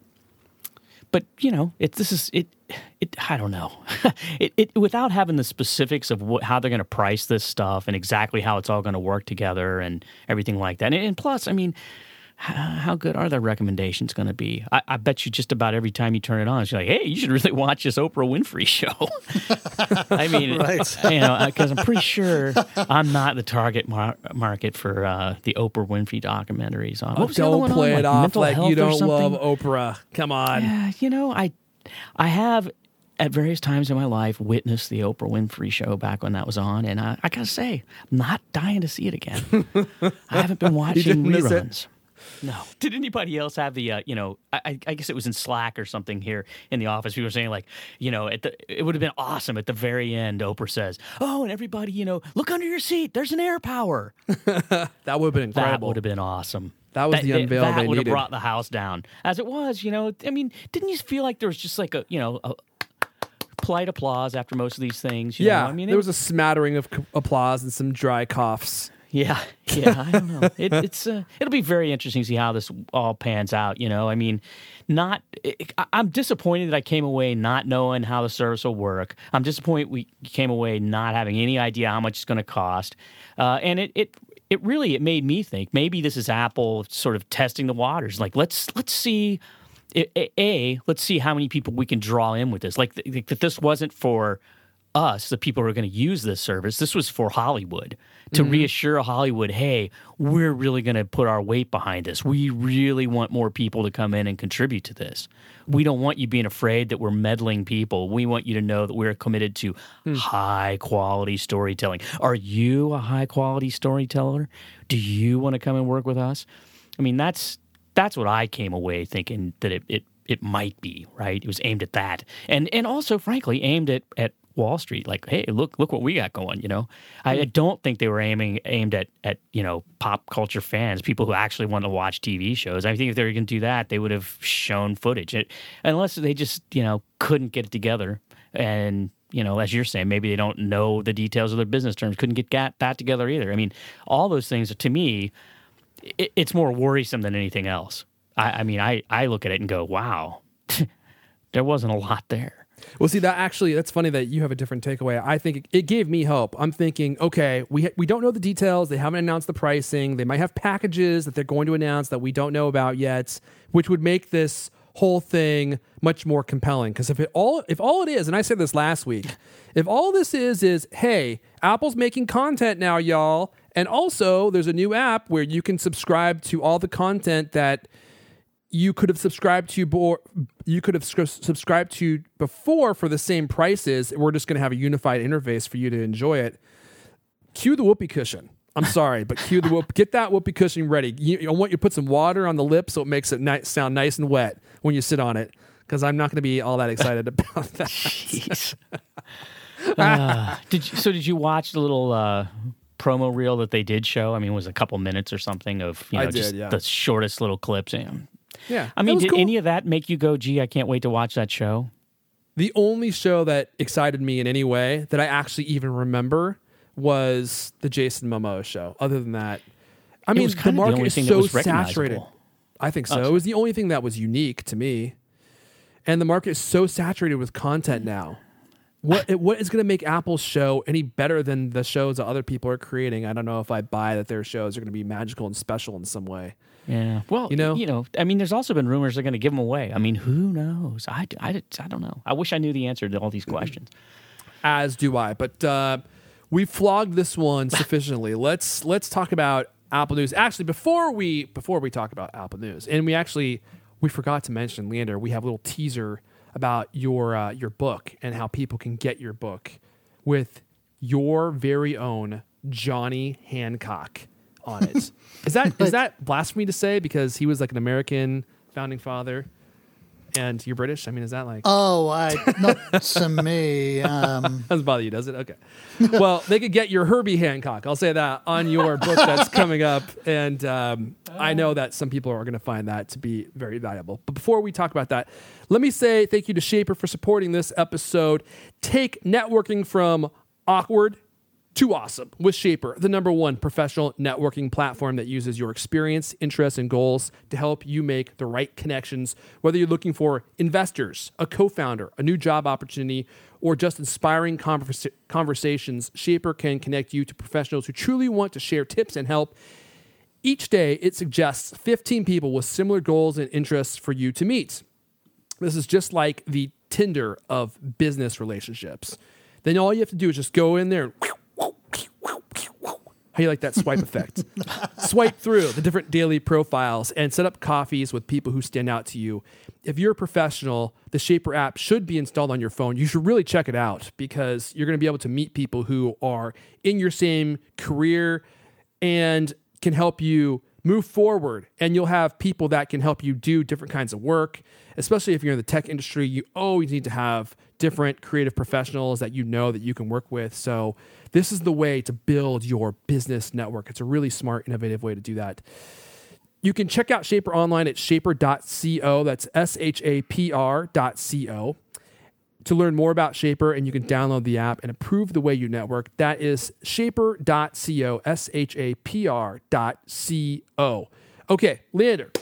Speaker 8: but you know, it this is it. It I don't know. it, it without having the specifics of what, how they're going to price this stuff and exactly how it's all going to work together and everything like that. And, and plus, I mean, how good are their recommendations going to be? I, I bet you just about every time you turn it on, it's like, hey, you should really watch this Oprah Winfrey show. I mean, right. you know, because I'm pretty sure I'm not the target mar- market for uh, the Oprah Winfrey documentaries. On what was the other
Speaker 7: Don't
Speaker 8: one
Speaker 7: play
Speaker 8: on?
Speaker 7: it
Speaker 8: Like
Speaker 7: off
Speaker 8: mental
Speaker 7: like
Speaker 8: health
Speaker 7: you
Speaker 8: or
Speaker 7: don't love
Speaker 8: something?
Speaker 7: Oprah. Come on.
Speaker 8: Yeah, you know, I, I have at various times in my life witnessed the Oprah Winfrey show back when that was on, and I, I gotta say, I'm not dying to see it again. I haven't been watching
Speaker 7: didn't miss it?
Speaker 8: reruns. No. Did anybody else have the, uh, you know, I, I guess it was in Slack or something here in the office. People were saying, like, you know, at the, it would have been awesome at the very end. Oprah says, oh, and everybody, you know, look under your seat. There's an air power.
Speaker 7: That would have been incredible.
Speaker 8: That would have been awesome.
Speaker 7: That was the unveil
Speaker 8: that
Speaker 7: they
Speaker 8: would have
Speaker 7: needed.
Speaker 8: brought the house down. As it was, you know, I mean, didn't you feel like there was just like a, you know, a polite applause after most of these things? You
Speaker 7: Yeah,
Speaker 8: know? I mean,
Speaker 7: there
Speaker 8: it-
Speaker 7: was a smattering of c- applause and some dry coughs.
Speaker 8: Yeah, yeah, I don't know. It, it's uh, it'll be very interesting to see how this all pans out. You know, I mean, not. It, I- I'm disappointed that I came away not knowing how the service will work. I'm disappointed we came away not having any idea how much it's going to cost, uh, and it it it really it made me think maybe this is Apple sort of testing the waters. Like let's let's see. A, a let's see how many people we can draw in with this. Like th- that this wasn't for us, the people who are going to use this service. This was for Hollywood to
Speaker 7: Mm-hmm.
Speaker 8: reassure Hollywood, hey, we're really going to put our weight behind this. We really want more people to come in and contribute to this. We don't want you being afraid that we're meddling people. We want you to know that we're committed to
Speaker 7: Hmm.
Speaker 8: high quality storytelling. Are you a high quality storyteller? Do you want to come and work with us? I mean, that's that's what I came away thinking that it it, it might be, right? It was aimed at that. And and also, frankly, aimed at, at Wall Street. Like, hey, look look what we got going, you know? I, I don't think they were aiming aimed at, at, you know, pop culture fans, people who actually want to watch T V shows. I think if they were going to do that, they would have shown footage. It, unless they just, you know, couldn't get it together. And, you know, as you're saying, maybe they don't know the details of their business terms, couldn't get that, that together either. I mean, all those things, to me, it, it's more worrisome than anything else. I, I mean, I, I look at it and go, wow, there wasn't a lot there.
Speaker 7: Well, see, that actually, that's funny that you have a different takeaway. I think it, it gave me hope. I'm thinking, okay, we ha- we don't know the details. They haven't announced the pricing. They might have packages that they're going to announce that we don't know about yet, which would make this whole thing much more compelling. Because if it all if all it is, and I said this last week, if all this is is, hey, Apple's making content now, y'all, And also, there's a new app where you can subscribe to all the content that you could have subscribed to bo- you could have sc- subscribed to before for the same prices. We're just going to have a unified interface for you to enjoy it. Cue the whoopee cushion. I'm sorry, but cue the whoop. Get that whoopee cushion ready. You, I want you to put some water on the lips so it makes it ni- sound nice and wet when you sit on it, because I'm not going to be all that excited about that.
Speaker 8: Jeez. uh, did you, so did you watch the little uh, promo reel that they did show? I mean, it was a couple minutes or something of you know
Speaker 7: I did,
Speaker 8: just
Speaker 7: yeah.
Speaker 8: the shortest little clips. And,
Speaker 7: Yeah,
Speaker 8: I mean,
Speaker 7: it was
Speaker 8: did
Speaker 7: cool.
Speaker 8: any of that make you go, "Gee, I can't wait to watch that show"?
Speaker 7: The only show that excited me in any way that I actually even remember was the Jason Momoa show. Other than that, I mean,
Speaker 8: was
Speaker 7: the
Speaker 8: kind of the
Speaker 7: market
Speaker 8: only
Speaker 7: is
Speaker 8: thing that
Speaker 7: so
Speaker 8: was
Speaker 7: saturated.
Speaker 8: recognizable.
Speaker 7: I think so.
Speaker 8: Oh,
Speaker 7: It was the only thing that was unique to me. And the market is so saturated with content now. What it, what is going to make Apple's show any better than the shows that other people are creating? I don't know if I buy that their shows are going to be magical and special in some way.
Speaker 8: Yeah. Well,
Speaker 7: You know?
Speaker 8: you know, I mean, there's also been rumors they're going to give them away. I mean, who knows? I, I, I don't know. I wish I knew the answer to all these questions.
Speaker 7: As do I. But uh, we flogged this one sufficiently. let's let's talk about Apple News. Actually, before we before we talk about Apple News, and we actually we forgot to mention, Leander, we have a little teaser about your uh, your book and how people can get your book with your very own Johnny Hancock on it. Is that is that blasphemy to say, because he was like an American founding father and you're British? I mean, is that like
Speaker 9: Oh, I not to me. Um,
Speaker 7: doesn't bother you, does it? Okay. Well, they could get your Herbie Hancock, I'll say that, on your book that's coming up. And um, I know that some people are going to find that to be very valuable. But before we talk about that, let me say thank you to Shaper for supporting this episode. Take networking from awkward to awesome with Shaper, the number one professional networking platform that uses your experience, interests, and goals to help you make the right connections. Whether you're looking for investors, a co-founder, a new job opportunity, or just inspiring conversa- conversations, Shaper can connect you to professionals who truly want to share tips and help. Each day, it suggests fifteen people with similar goals and interests for you to meet. This is just like the Tinder of business relationships. Then all you have to do is just go in there and how you like that swipe effect? Swipe through the different daily profiles and set up coffees with people who stand out to you. If you're a professional, the Shaper app should be installed on your phone. You should really check it out, because you're going to be able to meet people who are in your same career and can help you move forward. And you'll have people that can help you do different kinds of work. Especially if you're in the tech industry, you always need to have different creative professionals that you know that you can work with. So this is the way to build your business network. It's a really smart, innovative way to do that. You can check out Shaper online at shaper dot co. That's S H A P R dot C O to learn more about Shaper, and you can download the app and improve the way you network. That is shaper dot co, S H A P R dot C O. Okay, Leander,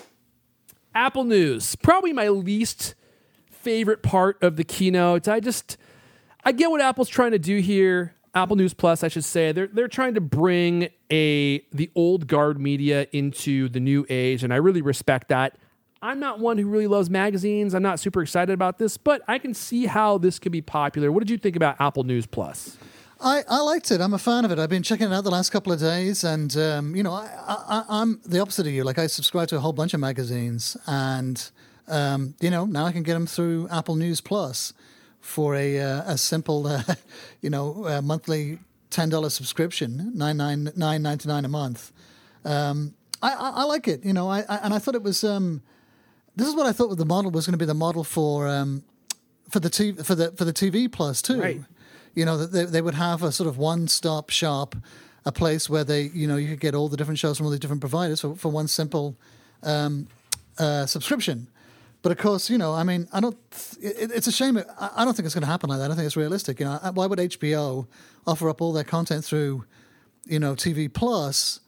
Speaker 7: Apple News, probably my least favorite part of the keynote. I just, I get what Apple's trying to do here. Apple News Plus, I should say, they're they're trying to bring a the old guard media into the new age, and I really respect that. I'm not one who really loves magazines. I'm not super excited about this, but I can see how this could be popular. What did you think about Apple News Plus?
Speaker 9: I, I liked it. I'm a fan of it. I've been checking it out the last couple of days, and um, you know, I, I, I'm the opposite of you. Like, I subscribe to a whole bunch of magazines, and um, you know, now I can get them through Apple News Plus for a uh, a simple, uh, you know, uh, monthly ten dollar subscription, nine nine nine ninety nine a month. Um, I, I I like it. You know, I, I and I thought it was. Um, this is what I thought the model was going to be. The model for um, for the T V, for the for the T V Plus too.
Speaker 7: Right.
Speaker 9: You know, that they, they would have a sort of one-stop shop, a place where they, you know, you could get all the different shows from all the different providers for, for one simple um, uh, subscription. But of course, you know, I mean, I don't. It, it's a shame. I, I don't think it's going to happen like that. I don't think it's realistic. You know, why would H B O offer up all their content through, you know, T V Plus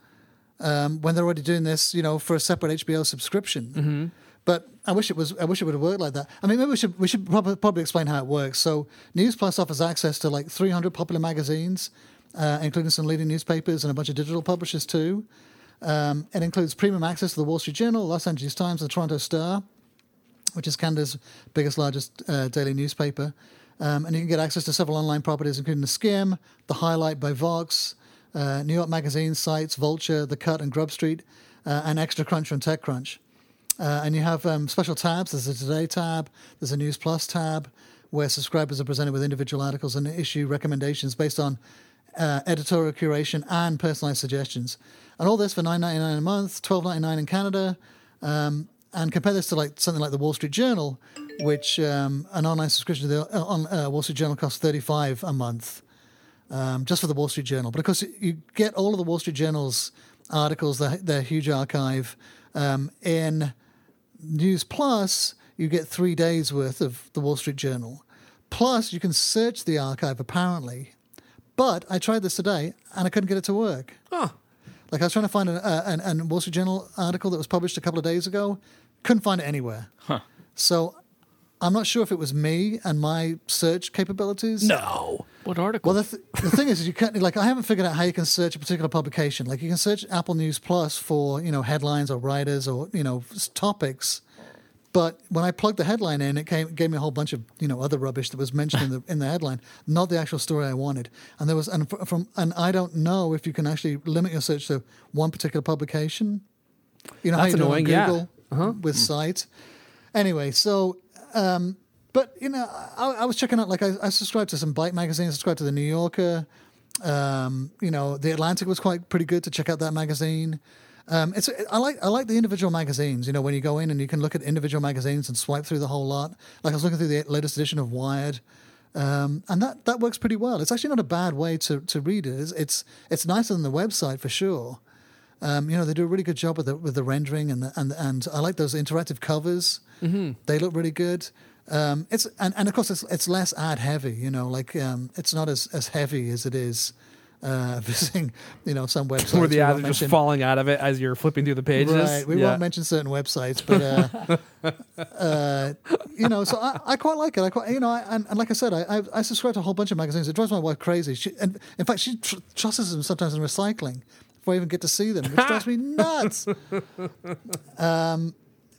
Speaker 9: um, when they're already doing this, you know, for a separate H B O subscription? Mm-hmm. But I wish it was. I wish it would have worked like that. I mean, maybe we should we should probably, probably explain how it works. So, News Plus offers access to like three hundred popular magazines, uh, including some leading newspapers and a bunch of digital publishers too. Um, it includes premium access to the Wall Street Journal, Los Angeles Times, the Toronto Star, which is Canada's biggest, largest uh, daily newspaper, um, and you can get access to several online properties, including the Skim, the Highlight by Vox, uh, New York Magazine sites, Vulture, The Cut, and Grub Street, uh, and Extra Crunch from TechCrunch. Uh, and you have um, special tabs. There's a Today tab. There's a News Plus tab where subscribers are presented with individual articles and issue recommendations based on uh, editorial curation and personalized suggestions. And all this for nine ninety-nine a month, twelve ninety-nine in Canada. Um, and compare this to like something like the Wall Street Journal, which um, an online subscription to the uh, on, uh, Wall Street Journal costs thirty-five dollars a month, um, just for the Wall Street Journal. But of course, you get all of the Wall Street Journal's articles, their, their huge archive, um, in News Plus. You get three days worth of the Wall Street Journal. Plus, you can search the archive, apparently. But I tried this today, and I couldn't get it to work.
Speaker 7: Huh.
Speaker 9: Like, I was trying to find an, uh, an, an Wall Street Journal article that was published a couple of days ago. Couldn't find it anywhere.
Speaker 8: Huh.
Speaker 9: So I'm not sure if it was me and my search capabilities.
Speaker 7: No.
Speaker 8: What article?
Speaker 9: Well, the, th- the thing is, you can't, like, I haven't figured out how you can search a particular publication. Like, you can search Apple News Plus for, you know, headlines or writers or, you know, topics. But when I plugged the headline in, it came gave me a whole bunch of, you know, other rubbish that was mentioned in the in the headline, not the actual story I wanted. And there was and from and I don't know if you can actually limit your search to one particular publication. You know
Speaker 7: That's
Speaker 9: how you
Speaker 7: annoying,
Speaker 9: do it
Speaker 7: yeah.
Speaker 9: on Google
Speaker 7: Uh-huh.
Speaker 9: with Site. Anyway, so um, but you know, I, I was checking out. Like I, I subscribed to some Byte magazine. I subscribed to the New Yorker. Um, you know, the Atlantic was quite pretty good to check out that magazine. Um, it's I like I like the individual magazines. You know, when you go in and you can look at individual magazines and swipe through the whole lot. Like I was looking through the latest edition of Wired, um, and that, that works pretty well. It's actually not a bad way to, to read it. It's, it's it's nicer than the website for sure. Um, you know, they do a really good job with the with the rendering and the, and and I like those interactive covers. Mm-hmm. They look really good. Um, it's and, and of course it's it's less ad heavy. You know, like um, it's not as, as heavy as it is. Uh, visiting, you know, some websites
Speaker 7: Where the
Speaker 9: we
Speaker 7: ads
Speaker 9: won't
Speaker 7: are just
Speaker 9: mention.
Speaker 7: falling out of it as you're flipping through the pages.
Speaker 9: Right. We
Speaker 7: Yeah.
Speaker 9: won't mention certain websites, but uh, uh, you know, so I, I quite like it. I quite, you know, I, and, and like I said, I, I I subscribe to a whole bunch of magazines. It drives my wife crazy. She, and in fact, she tr- trusses them sometimes in recycling before I even get to see them, which drives me nuts. Um,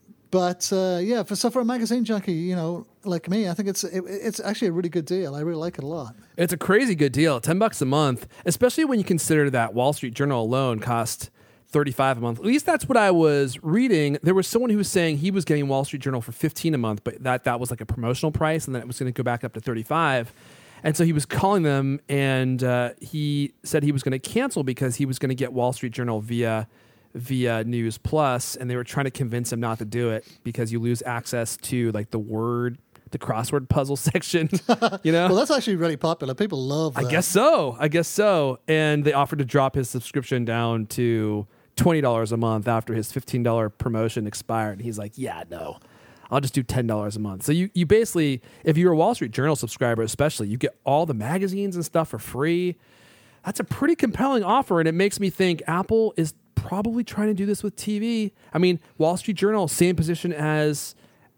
Speaker 9: but uh, yeah, for so for a magazine junkie, you know, like me, I think it's it, it's actually a really good deal. I really like it a lot.
Speaker 7: It's a crazy good deal. ten bucks a month, especially when you consider that Wall Street Journal alone cost thirty-five a month. At least that's what I was reading. There was someone who was saying he was getting Wall Street Journal for fifteen a month, but that, that was like a promotional price, and then it was going to go back up to thirty-five. And so he was calling them, and uh, he said he was going to cancel because he was going to get Wall Street Journal via via News Plus, and they were trying to convince him not to do it because you lose access to like the word, the crossword puzzle section, you know?
Speaker 9: Well, that's actually really popular. People love that.
Speaker 7: I guess so. I guess so. And they offered to drop his subscription down to twenty dollars a month after his fifteen dollars promotion expired. And he's like, yeah, no, I'll just do ten dollars a month. So you, you basically, if you're a Wall Street Journal subscriber especially, you get all the magazines and stuff for free. That's a pretty compelling offer, and it makes me think Apple is probably trying to do this with T V. I mean, Wall Street Journal, same position as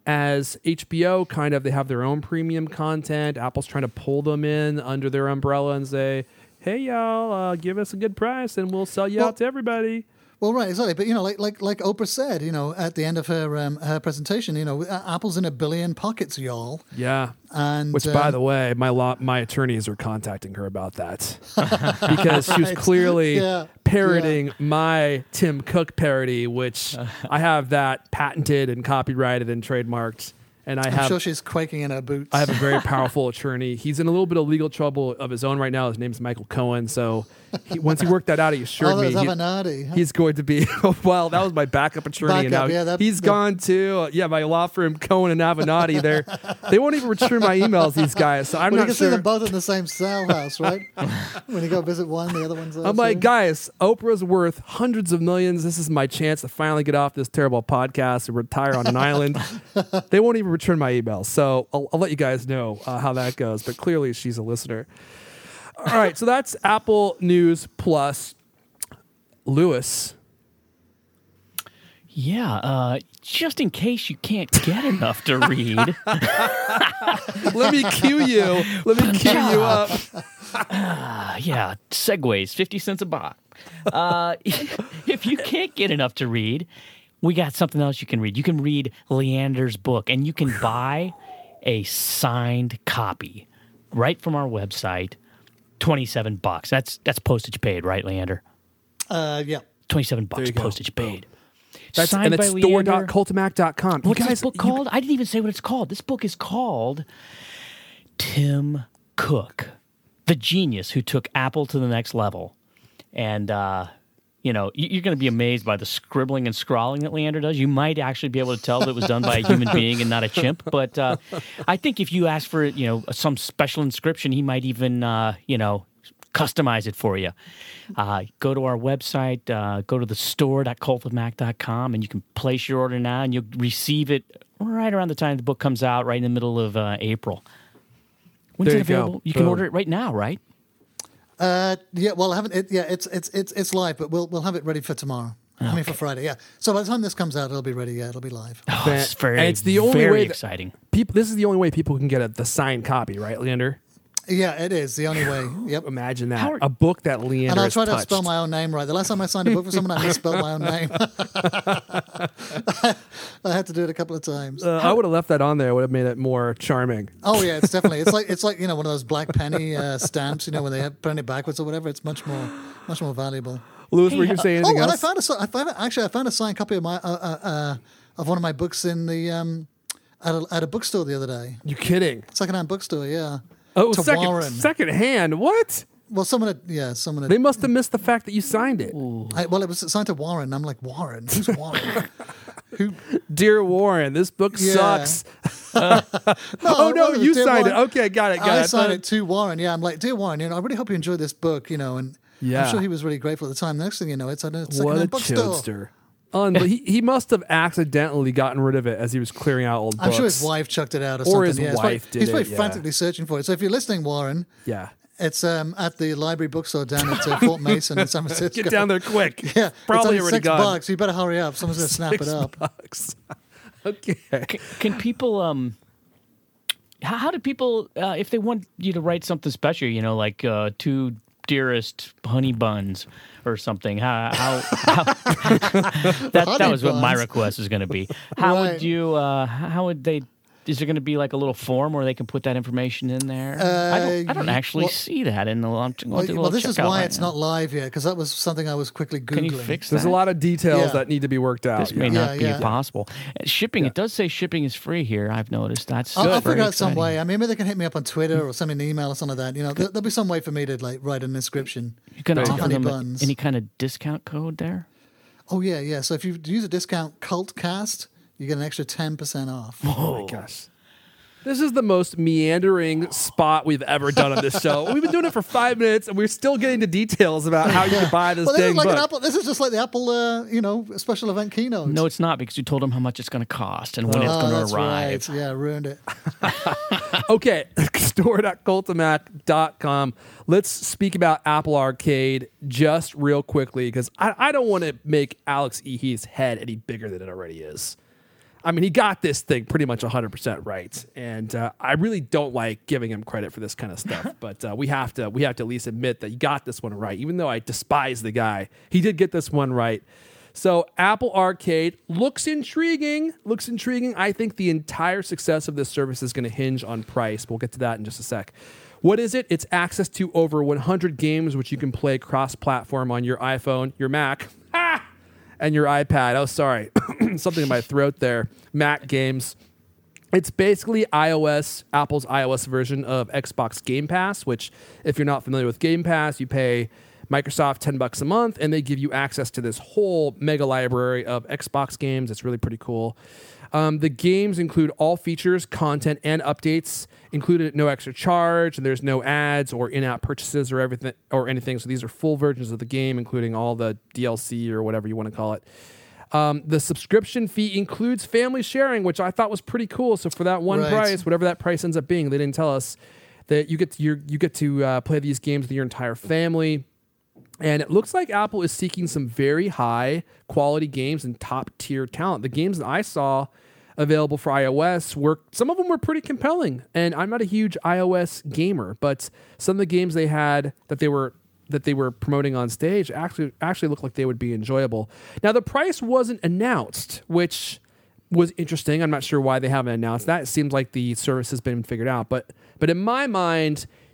Speaker 7: as H B O, kind of. They have their own premium content. Apple's trying to pull them in under their umbrella and say, hey, y'all, uh, give us a good price, and we'll sell you
Speaker 9: Well,
Speaker 7: out to everybody.
Speaker 9: Well, right, exactly. But you know, like like like Oprah said, you know, at the end of her um, her presentation, you know, Apple's in a billion pockets, y'all.
Speaker 7: Yeah.
Speaker 9: And
Speaker 7: Which,
Speaker 9: um,
Speaker 7: by the way, my law, my attorneys are contacting her about that because she was clearly
Speaker 9: Yeah,
Speaker 7: parroting my Tim Cook parody, which I have that patented and copyrighted and trademarked. And I
Speaker 9: I'm
Speaker 7: have,
Speaker 9: sure she's quaking in her boots.
Speaker 7: I have a very powerful attorney. He's in a little bit of legal trouble of his own right now. His name's Michael Cohen. So he, once he worked that out, he assured
Speaker 9: oh,
Speaker 7: me
Speaker 9: that was
Speaker 7: he-
Speaker 9: Avenatti, huh?
Speaker 7: he's going to be. Well, that was my backup attorney. and
Speaker 9: Backup,
Speaker 7: now
Speaker 9: yeah, that-
Speaker 7: he's
Speaker 9: that-
Speaker 7: gone too. Yeah, my law firm Cohen and Avenatti. They they won't even return my emails. These guys. So I'm
Speaker 9: well, you
Speaker 7: not
Speaker 9: can
Speaker 7: sure.
Speaker 9: see them both in the same cell house, right? When you go visit one, the other one's there.
Speaker 7: I'm like,
Speaker 9: too.
Speaker 7: guys, Oprah's worth hundreds of millions. This is my chance to finally get off this terrible podcast and retire on an island. They won't even return my emails. So I'll, I'll let you guys know uh, how that goes. But clearly, she's a listener. All right, so that's Apple News Plus. Lewis.
Speaker 8: Yeah, uh, just in case you can't get enough to read.
Speaker 7: Let me cue you. Let me cue you up.
Speaker 8: Uh, yeah, Segways, fifty cents a box. Uh, if you can't get enough to read, we got something else you can read. You can read Leander's book, and you can buy a signed copy right from our website. twenty-seven bucks. That's that's postage paid, right, Leander?
Speaker 9: Uh, yeah.
Speaker 8: twenty-seven bucks
Speaker 7: you go.
Speaker 8: postage paid.
Speaker 7: That's
Speaker 8: Signed
Speaker 7: and it's
Speaker 8: by
Speaker 7: store
Speaker 8: Leander.
Speaker 7: dot cultimac dot com. You
Speaker 8: What's
Speaker 7: guys,
Speaker 8: this book
Speaker 7: you-
Speaker 8: called? I didn't even say what it's called. This book is called Tim Cook, the genius who took Apple to the next level. And, uh, you know, you- you're going to be amazed by the scribbling and scrawling that Leander does. You might actually be able to tell that it was done by a human being and not a chimp. But uh, I think if you ask for, you know, some special inscription, he might even, uh, you know, customize it for you. Uh, go to our website, uh, go to the store dot cultimac dot com, and you can place your order now, and you'll receive it right around the time the book comes out, right in the middle of uh, April. When's
Speaker 7: There
Speaker 8: it
Speaker 7: you go.
Speaker 8: available? You can
Speaker 7: Boom.
Speaker 8: order it right now, right?
Speaker 9: Uh, yeah. Well, I haven't. It, yeah, it's it's it's it's live, but we'll we'll have it ready for tomorrow. I mean, for Friday. Yeah. So by the time this comes out, it'll be ready. Yeah, it'll be live.
Speaker 8: Oh,
Speaker 7: Fan-
Speaker 8: it's very,
Speaker 7: and it's the only
Speaker 8: very
Speaker 7: way that-
Speaker 8: exciting.
Speaker 7: people. This is the only way people can get a, the signed copy, right, Leander?
Speaker 9: Yeah, it is the only way. Yep.
Speaker 7: Imagine that
Speaker 8: How are-
Speaker 7: a book that Leander
Speaker 9: And I'll
Speaker 7: has
Speaker 9: try to
Speaker 7: touched.
Speaker 9: spell my own name right. The last time I signed a book for someone, I misspelled my own name. I had to do it a couple of times.
Speaker 7: Uh, I would have left that on there. Would have made it more charming.
Speaker 9: Oh yeah, it's definitely. It's like it's like you know one of those black penny uh, stamps. You know when they have penny backwards or whatever. It's much more much more valuable.
Speaker 7: Lewis,
Speaker 8: Hey,
Speaker 7: were you
Speaker 8: uh,
Speaker 7: saying
Speaker 9: Oh,
Speaker 7: anything
Speaker 9: and I
Speaker 7: else?
Speaker 9: found a si- I found a, actually I found a signed copy of my uh, uh, uh, of one of my books in the um at a, at a bookstore the other day.
Speaker 7: you kidding?
Speaker 9: Secondhand bookstore, yeah.
Speaker 7: Oh,
Speaker 9: To
Speaker 7: second,
Speaker 9: Warren.
Speaker 7: second hand. What?
Speaker 9: Well, someone had, yeah, someone had,
Speaker 7: They must have missed the fact that you signed it.
Speaker 9: I, well, it was signed to Warren. I'm like, Warren? Who's Warren? Who?
Speaker 7: Dear Warren, this book
Speaker 9: Yeah.
Speaker 7: sucks.
Speaker 9: No,
Speaker 7: Oh no,
Speaker 9: wasn't
Speaker 7: you
Speaker 9: Dear
Speaker 7: signed
Speaker 9: Warren.
Speaker 7: it. Okay, got it. Got
Speaker 9: I
Speaker 7: it.
Speaker 9: signed
Speaker 7: thought-
Speaker 9: it to Warren. Yeah, I'm like, dear Warren, you know, I really hope you enjoyed this book. You know, and
Speaker 7: Yeah.
Speaker 9: I'm sure he was really grateful at the time. Next thing you know, it's at a
Speaker 7: What a
Speaker 9: secondhand bookstore.
Speaker 7: chodester. Unbe- he, he must have accidentally gotten rid of it as he was clearing out old
Speaker 9: I'm
Speaker 7: books.
Speaker 9: sure his wife chucked it out or,
Speaker 7: Or
Speaker 9: something.
Speaker 7: his
Speaker 9: yeah, he's probably-
Speaker 7: wife did
Speaker 9: He's
Speaker 7: it,
Speaker 9: probably
Speaker 7: yeah.
Speaker 9: frantically searching for it. So if you're listening, Warren,
Speaker 7: Yeah.
Speaker 9: it's um, at the library bookstore down at uh, Fort Mason in San Francisco.
Speaker 7: Get down there quick.
Speaker 9: Yeah,
Speaker 7: Probably
Speaker 9: it's only
Speaker 7: already
Speaker 9: six
Speaker 7: gone.
Speaker 9: bucks. You better hurry up. Someone's gonna snap
Speaker 7: Six
Speaker 9: it up.
Speaker 7: bucks. Okay.
Speaker 8: Can, can people um how, how do people uh, if they want you to write something special, you know, like uh two dearest honey buns or something, how how, how that that
Speaker 9: Honey
Speaker 8: was what my
Speaker 9: buns.
Speaker 8: request was going to be. How
Speaker 9: Right.
Speaker 8: would you uh how would they is there going to be like a little form where they can put that information in there? I don't, I don't
Speaker 9: Uh,
Speaker 8: actually
Speaker 9: well-
Speaker 8: see that in the. I'm going
Speaker 9: Well,
Speaker 8: to do a
Speaker 9: well,
Speaker 8: little
Speaker 9: this is
Speaker 8: checkout
Speaker 9: why
Speaker 8: right
Speaker 9: it's
Speaker 8: now.
Speaker 9: not live yet, because that was something I was quickly googling.
Speaker 8: Can you fix
Speaker 7: There's
Speaker 8: that?
Speaker 7: a lot of details
Speaker 9: Yeah.
Speaker 7: that need to be worked out.
Speaker 8: This may
Speaker 7: yeah.
Speaker 8: not
Speaker 9: Yeah,
Speaker 8: be
Speaker 9: yeah.
Speaker 8: possible. Uh, Shipping, it does say shipping is free here. I've noticed. That's
Speaker 9: I'll, I'll
Speaker 8: very
Speaker 9: figure out some
Speaker 8: exciting.
Speaker 9: way. I mean, maybe they can hit me up on Twitter or send me an email or something like that. You know, there, there'll be some way for me to like write an inscription.
Speaker 8: You're going to
Speaker 7: There you
Speaker 8: offer
Speaker 9: go.
Speaker 8: them
Speaker 9: Honey
Speaker 8: a-
Speaker 9: buns.
Speaker 8: any kind of discount code there?
Speaker 9: Oh yeah, yeah. So if you use a discount CultCast, you get an extra ten percent off.
Speaker 7: Oh my gosh. This is the most meandering spot we've ever done on this show. We've been doing it for five minutes, and we're still getting to details about how you can buy this
Speaker 9: Well, this
Speaker 7: dang
Speaker 9: is like
Speaker 7: book.
Speaker 9: an Apple. This is just like the Apple, uh, you know, special event keynote.
Speaker 8: No, it's not because you told them how much it's going to cost and when it's
Speaker 9: oh,
Speaker 8: going
Speaker 9: that's
Speaker 8: to arrive.
Speaker 9: right. Yeah, ruined it.
Speaker 7: Okay, store dot cultimac dot com. Let's speak about Apple Arcade just real quickly because I, I don't want to make Alex Ehe's head any bigger than it already is. I mean, he got this thing pretty much one hundred percent right, and uh, I really don't like giving him credit for this kind of stuff. But uh, we have to we have to at least admit that he got this one right, even though I despise the guy. He did get this one right. So Apple Arcade looks intriguing. Looks intriguing. I think the entire success of this service is going to hinge on price. We'll get to that in just a sec. What is it? It's access to over one hundred games, which you can play cross-platform on your iPhone, your Mac, ah, and your iPad. Oh, sorry. Something in my throat there. Mac games. It's basically iOS, Apple's iOS version of Xbox Game Pass, which if you're not familiar with Game Pass, you pay Microsoft ten bucks a month, and they give you access to this whole mega library of Xbox games. It's really pretty cool. Um, the games include all features, content, and updates, included at no extra charge, and there's no ads or in-app purchases or everything or anything. So these are full versions of the game, including all the D L C or whatever you want to call it. Um, the subscription fee includes family sharing, which I thought was pretty cool. So for that one
Speaker 9: Right.
Speaker 7: price, whatever that price ends up being, they didn't tell us that you get to, you you get to uh, play these games with your entire family. And it looks like Apple is seeking some very high quality games and top tier talent. The games that I saw available for iOS were, some of them were pretty compelling. And I'm not a huge iOS gamer, but some of the games they had that they were that they were promoting on stage actually actually looked like they would be enjoyable. Now the price wasn't announced, which was interesting. I'm not sure why they haven't announced that. It seems like the service has been figured out, but but in my mind,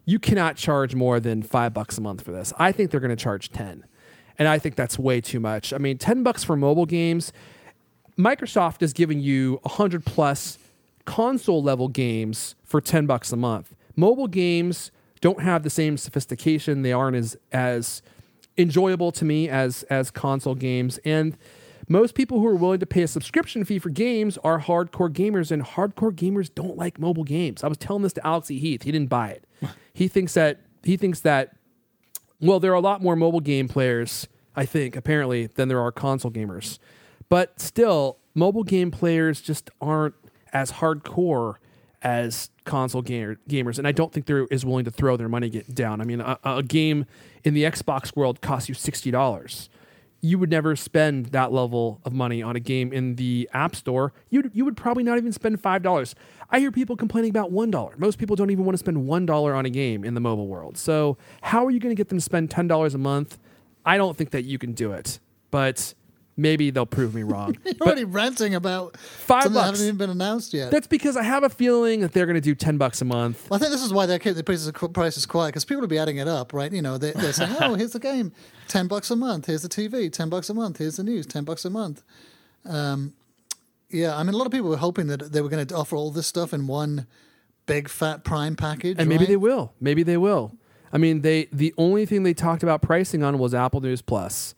Speaker 7: you cannot charge more than five bucks a month for this. I think they're going to charge ten, and I think that's way too much. I mean, ten bucks for mobile games. Microsoft is giving you a hundred plus console level games for ten bucks a month. Mobile games don't have the same sophistication. They aren't as as enjoyable to me as as console games. And most people who are willing to pay a subscription fee for games are hardcore gamers, and hardcore gamers don't like mobile games. I was telling this to Alex E. Heath. He didn't buy it. He thinks that he thinks that well, there are a lot more mobile game players, I think, apparently, than there are console gamers. But still, mobile game players just aren't as hardcore as console gamer, gamers, and I don't think they're as willing to throw their money get down. I mean, a, a game in the Xbox world costs you sixty dollars. You would never spend that level of money on a game in the App Store. You you would probably not even spend five dollars. I hear people complaining about one dollar. Most people don't even want to spend one dollar on a game in the mobile world. So how are you going to get them to spend ten dollars a month? I don't think that you can do it, but maybe they'll prove me wrong.
Speaker 9: You're
Speaker 7: But
Speaker 9: already ranting about
Speaker 7: five
Speaker 9: something that
Speaker 7: bucks.
Speaker 9: hasn't even been announced yet.
Speaker 7: That's because I have a feeling that they're going to do ten bucks a month.
Speaker 9: Well, I think this is why they keep the prices, prices quiet, because people will be adding it up, right? You know, they, they're saying, oh, here's the game, ten bucks a month. Here's the T V, ten bucks a month. Here's the news, ten bucks a month. Um, yeah, I mean, a lot of people were hoping that they were going to offer all this stuff in one big fat Prime package.
Speaker 7: And maybe
Speaker 9: right?
Speaker 7: they will. Maybe they will. I mean, they the only thing they talked about pricing on was Apple News Plus.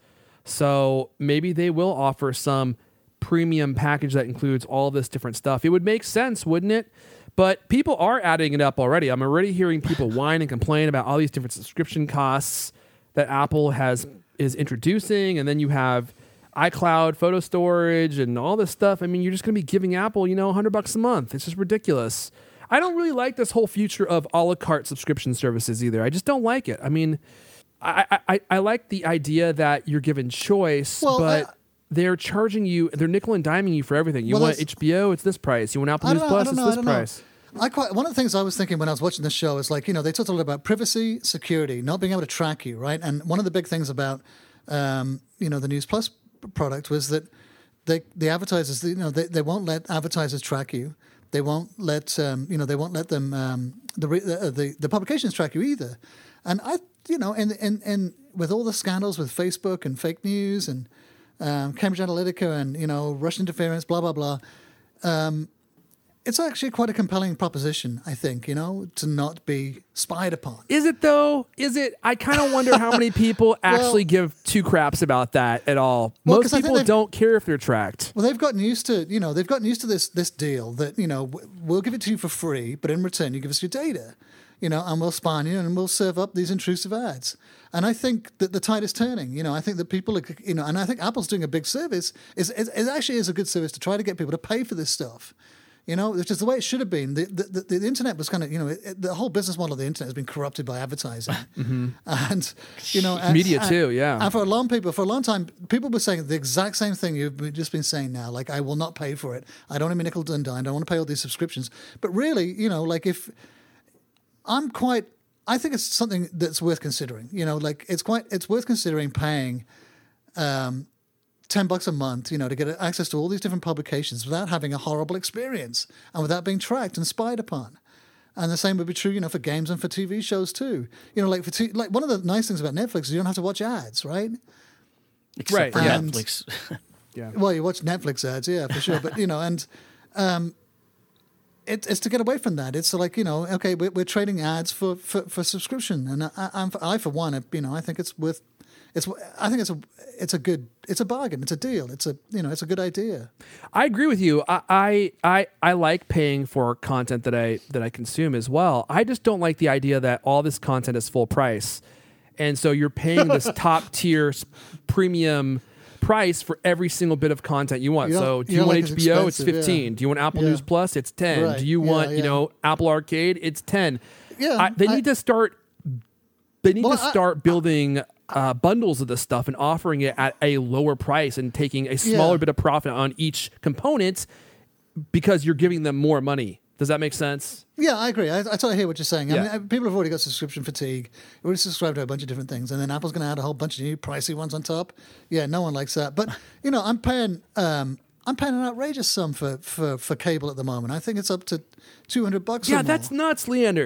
Speaker 7: So maybe they will offer some premium package that includes all this different stuff. It would make sense, wouldn't it? But people are adding it up already. I'm already hearing people whine and complain about all these different subscription costs that Apple has is introducing, and then you have iCloud photo storage and all this stuff. I mean, you're just going to be giving Apple, you know, one hundred bucks a month. It's just ridiculous. I don't really like this whole future of a la carte subscription services either. I just don't like it. I mean, I, I, I like the idea that you're given choice,
Speaker 9: Well,
Speaker 7: but
Speaker 9: I-
Speaker 7: they're charging you, they're nickel and diming you for everything. You
Speaker 9: Well,
Speaker 7: want
Speaker 9: that's-
Speaker 7: H B O, it's this price. You want Apple
Speaker 9: I
Speaker 7: News
Speaker 9: don't know, I
Speaker 7: Plus,
Speaker 9: don't
Speaker 7: it's
Speaker 9: know, I
Speaker 7: this
Speaker 9: don't know.
Speaker 7: price.
Speaker 9: I quite one of the things I was thinking when I was watching this show is like, you know, they talked a lot about privacy, security, not being able to track you, right? And one of the big things about um, you know, the News Plus product was that they the advertisers, you know, they, they won't let advertisers track you. They won't let um, you know, they won't let them um, the, re- the the the publications track you either. And I, you know, and and and with all the scandals with Facebook and fake news and um, Cambridge Analytica and, you know, Russian interference, blah blah blah. Um, it's actually quite a compelling proposition, I think, you know, to not be spied upon.
Speaker 7: Is it though? Is it? I kind of wonder how many people actually
Speaker 9: Well-
Speaker 7: give two craps about that at all.
Speaker 9: Well,
Speaker 7: Most
Speaker 9: 'cause I think
Speaker 7: people
Speaker 9: they've-
Speaker 7: don't care if they're tracked.
Speaker 9: Well, they've gotten used to, you know, they've gotten used to this this deal that, you know, w- we'll give it to you for free, but in return you give us your data, you know, and we'll spy on you and we'll serve up these intrusive ads. And I think that the tide is turning. You know, I think that people are, you know, and I think Apple's doing a big service. Is it it actually is a good service to try to get people to pay for this stuff. You know, which is the way it should have been. The the, the, the internet was kind of, you know, it, it- the whole business model of the internet has been corrupted by advertising, and you know, and,
Speaker 7: Media
Speaker 9: and-
Speaker 7: too, yeah.
Speaker 9: And for a long people, for a long time, people were saying the exact same thing you've just been saying now. Like, I will not pay for it. I don't want to be nickel and dime. I don't want to pay all these subscriptions. But really, you know, like if I'm quite, I think it's something that's worth considering. You know, like it's quite, it's worth considering paying. Um, ten bucks a month, you know, to get access to all these different publications without having a horrible experience and without being tracked and spied upon. And the same would be true, you know, for games and for T V shows too. You know, like for t- like one of the nice things about Netflix is you don't have to watch ads, right?
Speaker 8: Except
Speaker 7: Right,
Speaker 8: for
Speaker 9: yeah.
Speaker 8: Netflix.
Speaker 7: Yeah.
Speaker 9: Well, you watch Netflix ads, yeah, for sure. But you know, and um, it, it's to get away from that. It's like, you know, okay, we're, we're trading ads for, for, for subscription, and I, I'm, I for one, you know, I think it's worth. It's I think it's a it's a good it's a bargain. It's a deal. It's a you know it's a good idea.
Speaker 7: I agree with you. I, I I I like paying for content that I that I consume as well. I just don't like the idea that all this content is full price, and so you're paying this top tier s- premium price for every single bit of content you want.
Speaker 9: You don't-
Speaker 7: So do
Speaker 9: you
Speaker 7: you
Speaker 9: don't
Speaker 7: want
Speaker 9: like it's
Speaker 7: H B O? It's
Speaker 9: expensive, yeah.
Speaker 7: fifteen. Do you want Apple
Speaker 9: Yeah.
Speaker 7: News Plus? It's ten.
Speaker 9: Right.
Speaker 7: Do you
Speaker 9: Yeah,
Speaker 7: want you
Speaker 9: yeah.
Speaker 7: know Apple Arcade? It's ten.
Speaker 9: Yeah,
Speaker 7: I, they
Speaker 9: I-
Speaker 7: need to start. They need
Speaker 9: Well,
Speaker 7: to
Speaker 9: I-
Speaker 7: start building uh, bundles of this stuff and offering it at a lower price and taking a smaller
Speaker 9: Yeah.
Speaker 7: bit of profit on each component because you're giving them more money. Does that make sense?
Speaker 9: Yeah, I agree. I, I totally hear what you're saying. I
Speaker 7: Yeah.
Speaker 9: mean, uh, people have already got subscription fatigue. You're already subscribed to a bunch of different things, and then Apple's going to add a whole bunch of new pricey ones on top. Yeah, no one likes that. But you know, I'm paying. Um, I'm paying an outrageous sum for, for, for cable at the moment. I think it's up to two hundred bucks.
Speaker 7: Yeah,
Speaker 9: or more.
Speaker 7: that's nuts, Leander.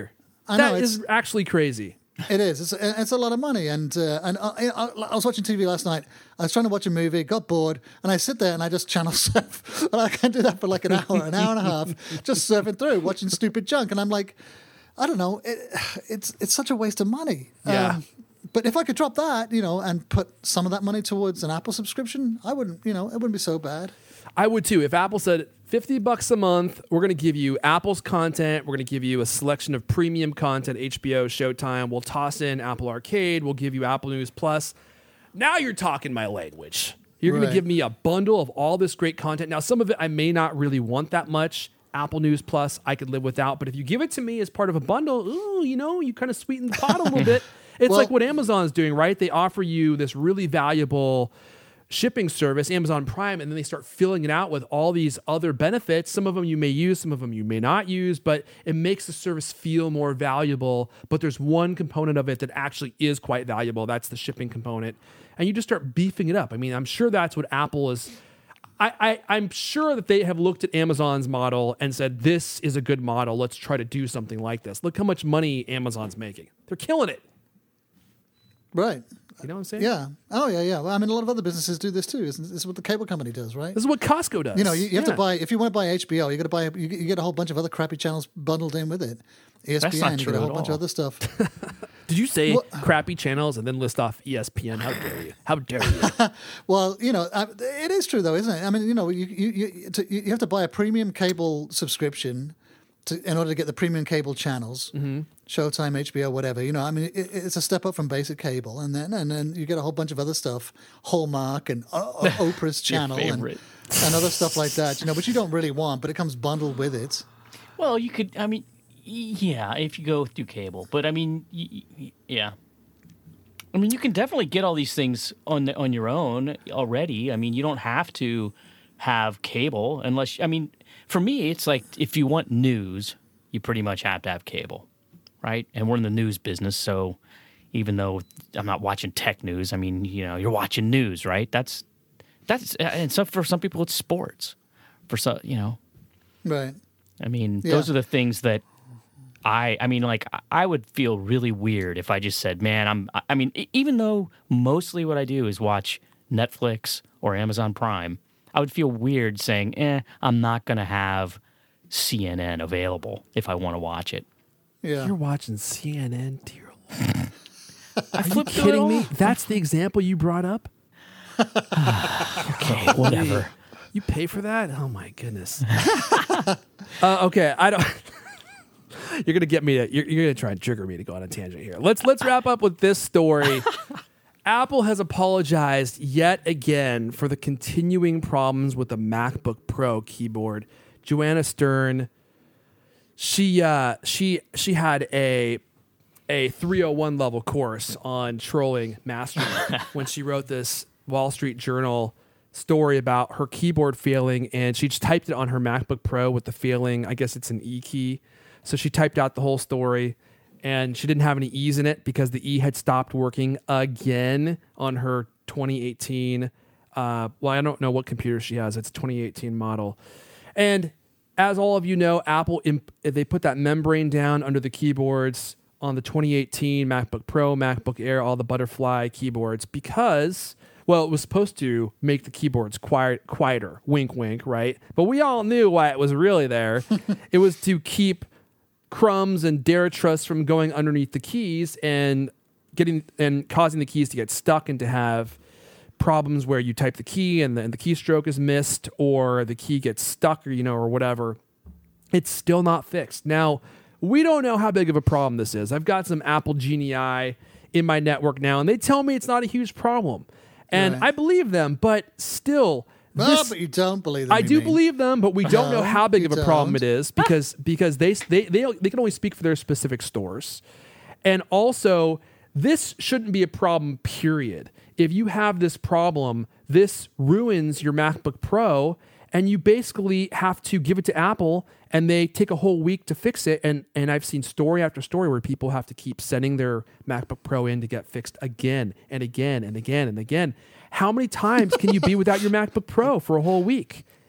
Speaker 9: I know
Speaker 7: That
Speaker 9: it's,
Speaker 7: is actually crazy.
Speaker 9: it is. It's, it's a lot of money, and uh, and I, I, I was watching T V last night. I was trying to watch a movie, got bored, and I sit there and I just channel surf, and I can do that for like an hour, an hour and a half, just surfing through, watching stupid junk, and I'm like, I don't know, it, it's it's such a waste of money.
Speaker 7: Yeah.
Speaker 9: Um, but if I could drop that, you know, and put some of that money towards an Apple subscription, I wouldn't, you know, it wouldn't be so bad.
Speaker 7: I would too. If Apple said fifty bucks a month, we're going to give you Apple's content. We're going to give you a selection of premium content, H B O, Showtime. We'll toss in Apple Arcade. We'll give you Apple News Plus. Now you're talking my language. You're going
Speaker 9: Right.
Speaker 7: to give me a bundle of all this great content. Now, some of it I may not really want that much. Apple News Plus, I could live without. But if you give it to me as part of a bundle, ooh, you know, you kind of sweeten the pot a little bit. It's
Speaker 9: Well-
Speaker 7: like what Amazon's doing, right? They offer you this really valuable shipping service, Amazon Prime, and then they start filling it out with all these other benefits. Some of them you may use, some of them you may not use, but it makes the service feel more valuable. But there's one component of it that actually is quite valuable. That's the shipping component. And you just start beefing it up. I mean, I'm sure that's what Apple is. I, I, I'm sure that they have looked at Amazon's model and said, this is a good model. Let's try to do something like this. Look how much money Amazon's making. They're killing it.
Speaker 9: Right.
Speaker 7: You know what I'm saying?
Speaker 9: Yeah. Oh, yeah, yeah. Well, I mean, a lot of other businesses do this too. Isn't this is what the cable company does, right?
Speaker 7: This is what Costco does.
Speaker 9: You know, you, you have
Speaker 7: Yeah.
Speaker 9: to buy if you want to buy H B O, you got to buy you, you get a whole bunch of other crappy channels bundled in with it. E S P N,
Speaker 8: That's not
Speaker 9: you
Speaker 8: true
Speaker 9: get a whole
Speaker 8: at
Speaker 9: bunch
Speaker 8: all.
Speaker 9: of other stuff.
Speaker 7: Did you say
Speaker 9: Well-
Speaker 7: crappy channels and then list off E S P N? How dare you? How dare you?
Speaker 9: Well, you know, uh, it is true though, isn't it? I mean, you know, you you you, to, you have to buy a premium cable subscription to, in order to get the premium cable channels,
Speaker 7: Mm-hmm.
Speaker 9: Showtime, H B O, whatever. You know, I mean, it, it's a step up from basic cable, and then and then you get a whole bunch of other stuff, Hallmark and uh, uh, Oprah's channel and,
Speaker 8: favorite.
Speaker 9: and other stuff like that. You know, which you don't really want, but it comes bundled with it.
Speaker 8: Well, you could. I mean, y- yeah, if you go through cable, but I mean, y- y- yeah. I mean, you can definitely get all these things on the, on your own already. I mean, you don't have to have cable unless. I mean, for me, it's like if you want news, you pretty much have to have cable, right? And we're in the news business, so even though I'm not watching tech news, I mean, you know, you're watching news, right? That's that's and so for some people, it's sports. For some, you know.
Speaker 9: Right.
Speaker 8: I mean,
Speaker 9: Yeah.
Speaker 8: those are the things that I, I mean, like, I- I would feel really weird if I just said, man, I'm, I- I mean, e- even though mostly what I do is watch Netflix or Amazon Prime, I would feel weird saying, eh, I'm not going to have C N N available if I want to watch it.
Speaker 9: Yeah.
Speaker 7: You're watching C N N, dear Lord.
Speaker 8: I
Speaker 7: Are you
Speaker 8: flipped through it
Speaker 7: kidding me?
Speaker 8: all.
Speaker 7: That's the example you brought up?
Speaker 8: Okay, whatever.
Speaker 7: You pay for that? Oh my goodness. uh, okay, I don't. You're gonna get me to. You're, you're gonna try and trigger me to go on a tangent here. Let's let's wrap up with this story. Apple has apologized yet again for the continuing problems with the MacBook Pro keyboard. Joanna Stern, she uh, she she had a a three oh one level course on trolling Mastermind when she wrote this Wall Street Journal story about her keyboard failing, and she just typed it on her MacBook Pro with the failing. I guess it's an E key. So she typed out the whole story, and she didn't have any E's in it because the E had stopped working again on her twenty eighteen. Uh, well, I don't know what computer she has. It's a twenty eighteen model. And as all of you know, Apple, imp- they put that membrane down under the keyboards on the twenty eighteen MacBook Pro, MacBook Air, all the butterfly keyboards because, well, it was supposed to make the keyboards quiet, quieter, wink, wink, right? But we all knew why it was really there. It was to keep crumbs and Daratrust from going underneath the keys and getting and causing the keys to get stuck and to have problems where you type the key and the, and the keystroke is missed or the key gets stuck or you know or whatever. It's still not fixed. Now, we don't know how big of a problem this is. I've got some Apple Genii in my network now, and they tell me it's not a huge problem. And
Speaker 9: Right.
Speaker 7: I believe them, but still,
Speaker 9: Oh,
Speaker 7: this,
Speaker 9: but you don't believe them.
Speaker 7: I
Speaker 9: you
Speaker 7: do
Speaker 9: mean.
Speaker 7: believe them, but we don't know
Speaker 9: No,
Speaker 7: how big
Speaker 9: you
Speaker 7: of a problem
Speaker 9: don't.
Speaker 7: it is because because they they they they can only speak for their specific stores, and also this shouldn't be a problem. Period. If you have this problem, this ruins your MacBook Pro, and you basically have to give it to Apple, and they take a whole week to fix it. And and I've seen story after story where people have to keep sending their MacBook Pro in to get fixed again and again and again and again. How many times can you be without your MacBook Pro for a whole week?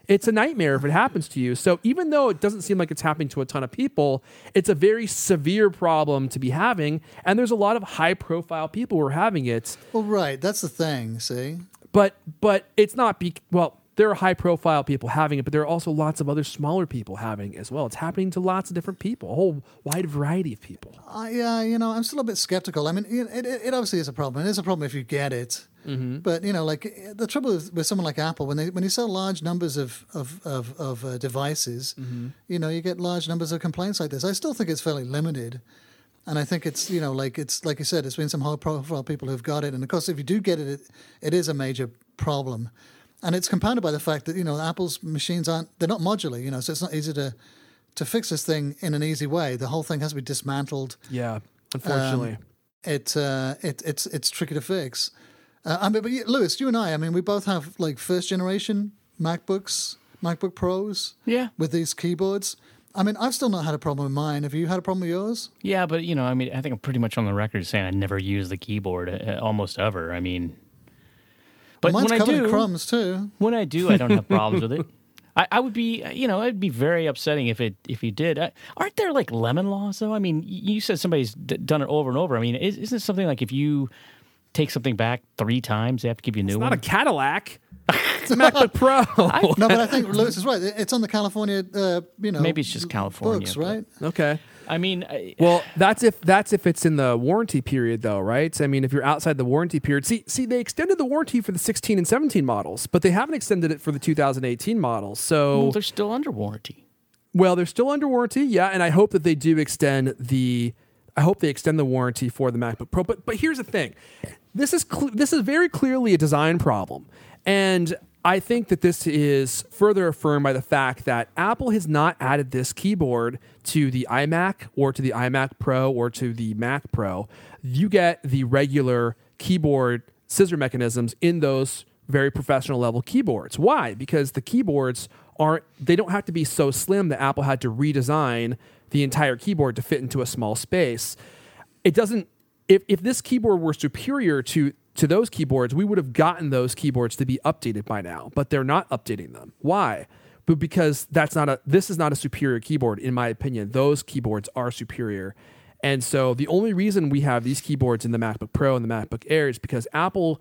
Speaker 7: it's a nightmare if it happens to you. So even though it doesn't seem like it's happening to a ton of people, it's a very severe problem to be having. And there's a lot of high profile people who are having it.
Speaker 9: Well, right. That's the thing, see?
Speaker 7: But but it's not, be, well, there are high profile people having it, but there are also lots of other smaller people having it as well. It's happening to lots of different people, a whole wide variety of people.
Speaker 9: I, uh, you know, I'm still a bit skeptical. I mean, it, it, it obviously is a problem. It is a problem if you get it. Mm-hmm. But, you know, like the trouble with, with someone like Apple, when they when you sell large numbers of, of, of, of uh, devices, mm-hmm. you know, you get large numbers of complaints like this. I still think it's fairly limited. And I think it's, you know, like it's like you said, it's been some high profile people who've got it. And of course, if you do get it, it, it is a major problem. And it's compounded by the fact that, you know, Apple's machines aren't, they're not modular, you know, so it's not easy to to fix this thing in an easy way. The whole thing has to be dismantled.
Speaker 7: Yeah, unfortunately.
Speaker 9: Um, it, uh, it it's it's tricky to fix. Uh, I mean, but Lewis, you and I, I mean, we both have like first generation MacBooks, MacBook Pros.
Speaker 8: Yeah.
Speaker 9: With these keyboards. I mean, I've still not had a problem with mine. Have you had a problem with yours?
Speaker 8: Yeah, but, you know, I mean, I think I'm pretty much on the record saying I never use the keyboard uh, almost ever. I mean... But
Speaker 9: Mine's
Speaker 8: when I
Speaker 9: covered
Speaker 8: do,
Speaker 9: in crumbs too.
Speaker 8: When I do, I don't have problems with it. I, I would be, you know, it'd be very upsetting if it if you did. I, aren't there like lemon laws though? I mean, you said somebody's d- done it over and over. I mean, is, isn't it something like if you take something back three times, they have to give you a new
Speaker 7: it's
Speaker 8: one?
Speaker 7: Not a Cadillac. It's a MacBook Pro.
Speaker 9: No, but I think Lewis is right. It's on the California, uh, you know,
Speaker 8: maybe it's just California
Speaker 9: books,
Speaker 8: but-
Speaker 9: right?
Speaker 7: Okay.
Speaker 8: I mean, I,
Speaker 7: Well, that's if that's if it's in the warranty period, though, right? I mean, if you're outside the warranty period, see, see, they extended the warranty for the sixteen and seventeen models, but they haven't extended it for the two thousand eighteen models. So,
Speaker 8: well, they're still under warranty.
Speaker 7: well, they're still under warranty, yeah, and I hope that they do extend the. I hope they extend the warranty for the MacBook Pro. But but here's the thing, this is cl- this is very clearly a design problem, and I think that this is further affirmed by the fact that Apple has not added this keyboard to the iMac or to the iMac Pro or to the Mac Pro. You get the regular keyboard scissor mechanisms in those very professional level keyboards. Why? Because the keyboards aren't, they don't have to be so slim that Apple had to redesign the entire keyboard to fit into a small space. It doesn't, if, if this keyboard were superior to to those keyboards, we would have gotten those keyboards to be updated by now, but they're not updating them. Why? But because that's not a, this is not a superior keyboard, in my opinion. Those keyboards are superior. And so the only reason we have these keyboards in the MacBook Pro and the MacBook Air is because Apple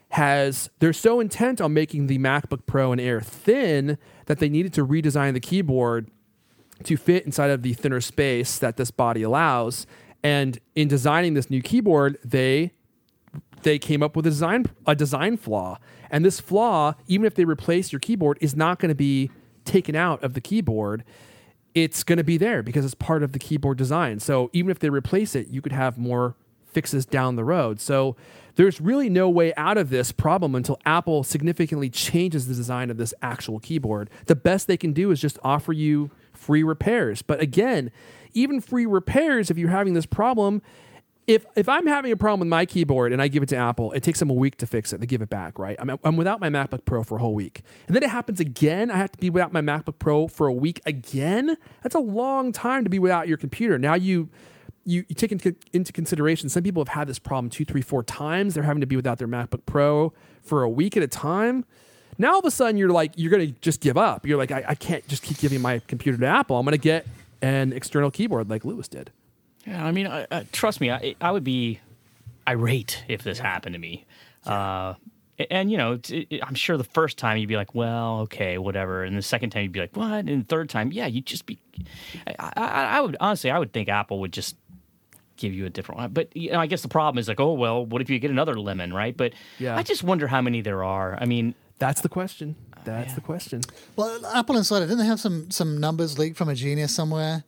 Speaker 7: has, they're so intent on making the MacBook Pro and Air thin that they needed to redesign the keyboard to fit inside of the thinner space that this body allows. And in designing this new keyboard, they they came up with a design a design flaw. And this flaw, even if they replace your keyboard, is not going to be taken out of the keyboard. It's going to be there because it's part of the keyboard design. So even if they replace it, you could have more fixes down the road. So there's really no way out of this problem until Apple significantly changes the design of this actual keyboard. The best they can do is just offer you free repairs. But again, even free repairs, if you're having this problem, If if I'm having a problem with my keyboard and I give it to Apple, it takes them a week to fix it. They give it back, right? I'm, I'm without my MacBook Pro for a whole week. And then it happens again. I have to be without my MacBook Pro for a week again. That's a long time to be without your computer. Now you you, you take into, into consideration, some people have had this problem two, three, four times. They're having to be without their MacBook Pro for a week at a time. Now all of a sudden you're like, you're going to just give up. You're like, I, I can't just keep giving my computer to Apple. I'm going to get an external keyboard like Lewis did.
Speaker 8: Yeah, I mean, uh, uh, trust me, I, I would be irate if this happened to me. Uh, and, you know, it, it, I'm sure the first time you'd be like, well, okay, whatever. And the second time you'd be like, what? And the third time, yeah, you'd just be... I, I, I would, honestly, I would think Apple would just give you a different one. But, you know, I guess the problem is like, oh, well, what if you get another lemon, right? But
Speaker 7: Yeah.
Speaker 8: I just wonder how many there are. I mean...
Speaker 7: That's the question. That's
Speaker 8: yeah.
Speaker 7: the question.
Speaker 9: Well, Apple Insider, didn't they have some some numbers leaked from a genius somewhere?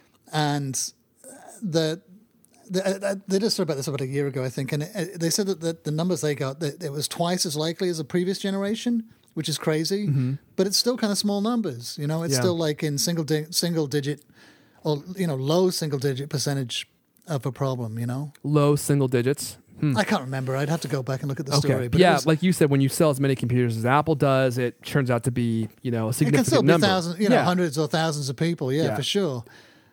Speaker 9: And the, the they just talked about this about a year ago, I think, and it, they said that the, the numbers they got, that it was twice as likely as the previous generation, which is crazy, mm-hmm. but it's still kind of small numbers. You know, it's
Speaker 7: Yeah.
Speaker 9: still like in single di- single digit, or you know, low single digit percentage of a problem. You know,
Speaker 7: Low single digits. Hmm.
Speaker 9: I can't remember. I'd have to go back and look at the
Speaker 7: Okay.
Speaker 9: story. But
Speaker 7: yeah,
Speaker 9: it was,
Speaker 7: like you said, when you sell as many computers as Apple does, it turns out to be, you know, a
Speaker 9: it
Speaker 7: significant
Speaker 9: can still be
Speaker 7: number.
Speaker 9: thousands, you know,
Speaker 7: Yeah.
Speaker 9: hundreds or thousands of people. Yeah,
Speaker 7: Yeah.
Speaker 9: for sure.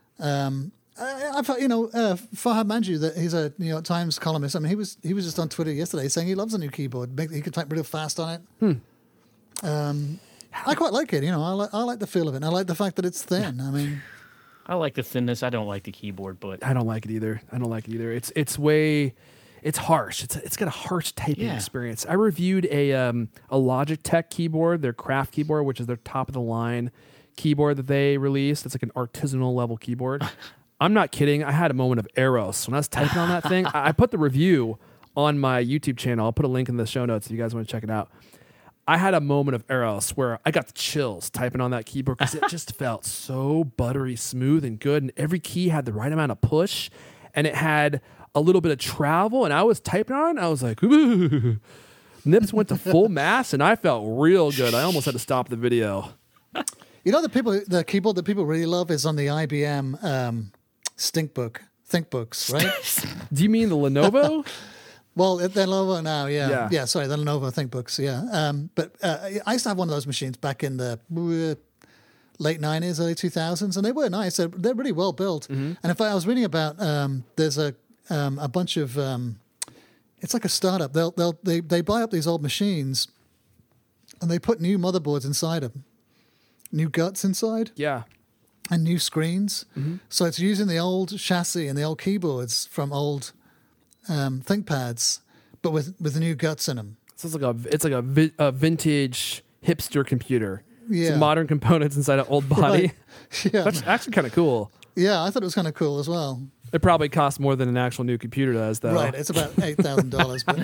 Speaker 9: Um, I, I thought, you know, uh, Farhad Manjoo, that he's a New York Times columnist. I mean, he was he was just on Twitter yesterday saying he loves a new keyboard. Make, he could type real fast on it.
Speaker 7: Hmm.
Speaker 9: Um, I quite like it. You know, I like I like the feel of it. And I like the fact that it's thin. I mean,
Speaker 8: I like the thinness. I don't like the keyboard, but
Speaker 7: I don't like it either. I don't like it either. It's it's way, it's harsh. It's it's got a harsh typing
Speaker 8: Yeah.
Speaker 7: experience. I reviewed a um a Logitech keyboard, their Craft keyboard, which is their top of the line keyboard that they released. It's like an artisanal level keyboard. I'm not kidding. I had a moment of Eros when I was typing on that thing. I, I put the review on my YouTube channel. I'll put a link in the show notes if you guys want to check it out. I had a moment of Eros where I got the chills typing on that keyboard because it just felt so buttery smooth and good. And every key had the right amount of push and it had a little bit of travel. And I was typing on it. I was like, ooh. Nips went to full mass and I felt real good. I almost had to stop the video.
Speaker 9: you know, the people, the keyboard that people really love is on the I B M um, Stinkbook, ThinkBooks, right?
Speaker 7: Do you mean the Lenovo?
Speaker 9: Well, the Lenovo now, yeah.
Speaker 7: Yeah.
Speaker 9: yeah, Sorry, the Lenovo ThinkBooks, yeah. Um, but uh, I used to have one of those machines back in the uh, late nineties, early two thousands, and they were nice. They're, they're really well built. Mm-hmm. And in fact, I was reading about um, there's a um, a bunch of um, it's like a startup. They'll they'll they they buy up these old machines, and they put new motherboards inside them, new guts inside,
Speaker 7: Yeah.
Speaker 9: and new screens.
Speaker 7: Mm-hmm.
Speaker 9: So it's using the old chassis and the old keyboards from old um, ThinkPads, but with with the new guts in them.
Speaker 7: So it's like a it's like a, vi- a vintage hipster computer.
Speaker 9: Yeah.
Speaker 7: Some modern components inside an old body.
Speaker 9: Right. Yeah,
Speaker 7: That's actually kind of cool.
Speaker 9: yeah. I thought it was kind of cool as well.
Speaker 7: It probably costs more than an actual new computer does, though.
Speaker 9: Right, it's about eight thousand dollars. But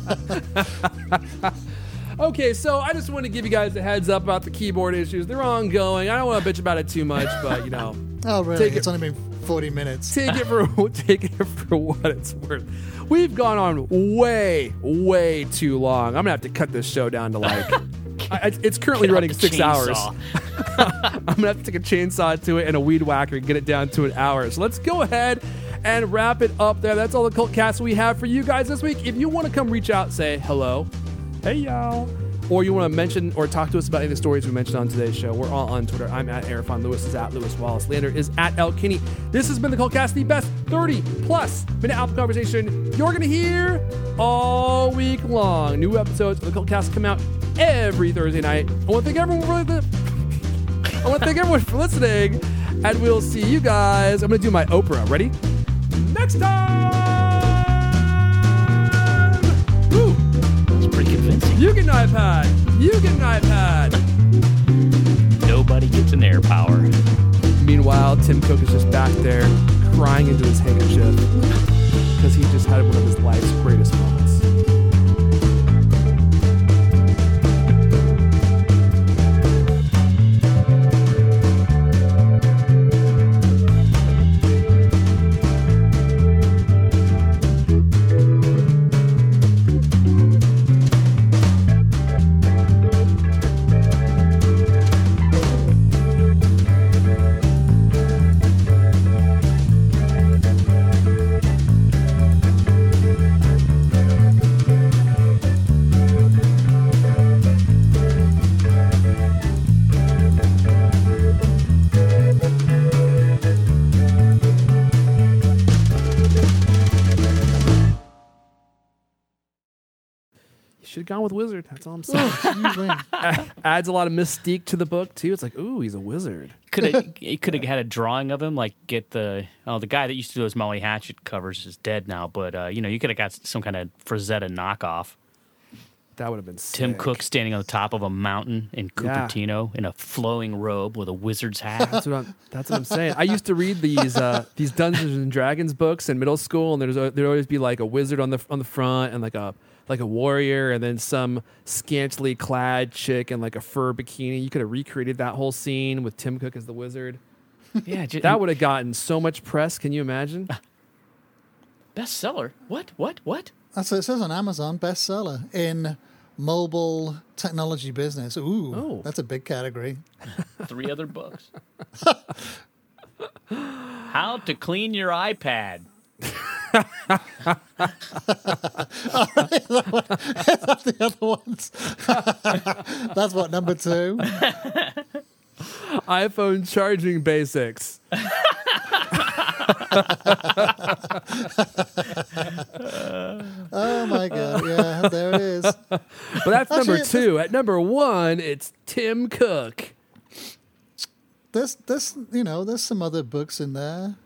Speaker 7: Okay, so I just want to give you guys a heads up about the keyboard issues. They're ongoing. I don't want to bitch about it too much, but you know,
Speaker 9: oh, really?
Speaker 7: Take
Speaker 9: It's
Speaker 7: it-
Speaker 9: only been forty minutes.
Speaker 7: take it for take it for what it's worth. We've gone on way, way too long. I'm gonna have to cut this show down to like. I, it's currently
Speaker 8: Get out
Speaker 7: running
Speaker 8: the
Speaker 7: six hours.
Speaker 8: chainsaw.
Speaker 7: I'm gonna have to take a chainsaw to it and a weed whacker and get it down to an hour. So let's go ahead and wrap it up there. That's all the cult cast we have for you guys this week. If you want to come reach out, say hello, hey y'all, or you want to mention or talk to us about any of the stories we mentioned on today's show, we're all on Twitter. I'm at Arafon. Lewis is at Lewis Wallace. Leander is at El Kinney. This has been the Cultcast, the best thirty plus minute Apple conversation you're gonna hear all week long. New episodes for the Cultcast come out every Thursday night. I want to thank everyone for really I want to thank everyone for listening, and we'll see you guys. I'm gonna do my Oprah. Ready? Next time. Woo.
Speaker 8: It's pretty convincing.
Speaker 7: You get an iPad. You get an iPad.
Speaker 8: Nobody gets an air power.
Speaker 7: Meanwhile, Tim Cook is just back there crying into his handkerchief because he just had one of his life's greatest moments. Should have gone with wizard. That's all I'm saying. Adds a lot of mystique to the book too. It's like, ooh, he's a wizard.
Speaker 8: Could have it could have had a drawing of him, like get the oh the guy that used to do those Molly Hatchet covers is dead now, but uh, you know you could have got some kind of Frazetta knockoff.
Speaker 7: That would have been
Speaker 8: Tim
Speaker 7: sick.
Speaker 8: Cook standing on the top of a mountain in
Speaker 7: Yeah.
Speaker 8: Cupertino in a flowing robe with a wizard's hat.
Speaker 7: That's what I'm. That's what I'm saying. I used to read these uh, these Dungeons and Dragons books in middle school, and there's there'd always be like a wizard on the on the front, and like a like a warrior, and then some scantily clad chick in like a fur bikini. You could have recreated that whole scene with Tim Cook as the wizard.
Speaker 8: Yeah, j-
Speaker 7: That would have gotten so much press. Can you imagine?
Speaker 8: bestseller. What? What? What?
Speaker 9: That's what it says on Amazon, bestseller in mobile technology business. Ooh,
Speaker 7: Oh.
Speaker 9: that's a big category.
Speaker 8: Three other books. How to clean your iPad.
Speaker 9: That's the other ones. That's what, number two?
Speaker 7: iPhone charging basics.
Speaker 9: Oh Oh my God! Yeah, there it is.
Speaker 7: But that's number
Speaker 9: Actually,
Speaker 7: two. At number one, it's Tim Cook.
Speaker 9: There's, there's, you know, there's some other books in there.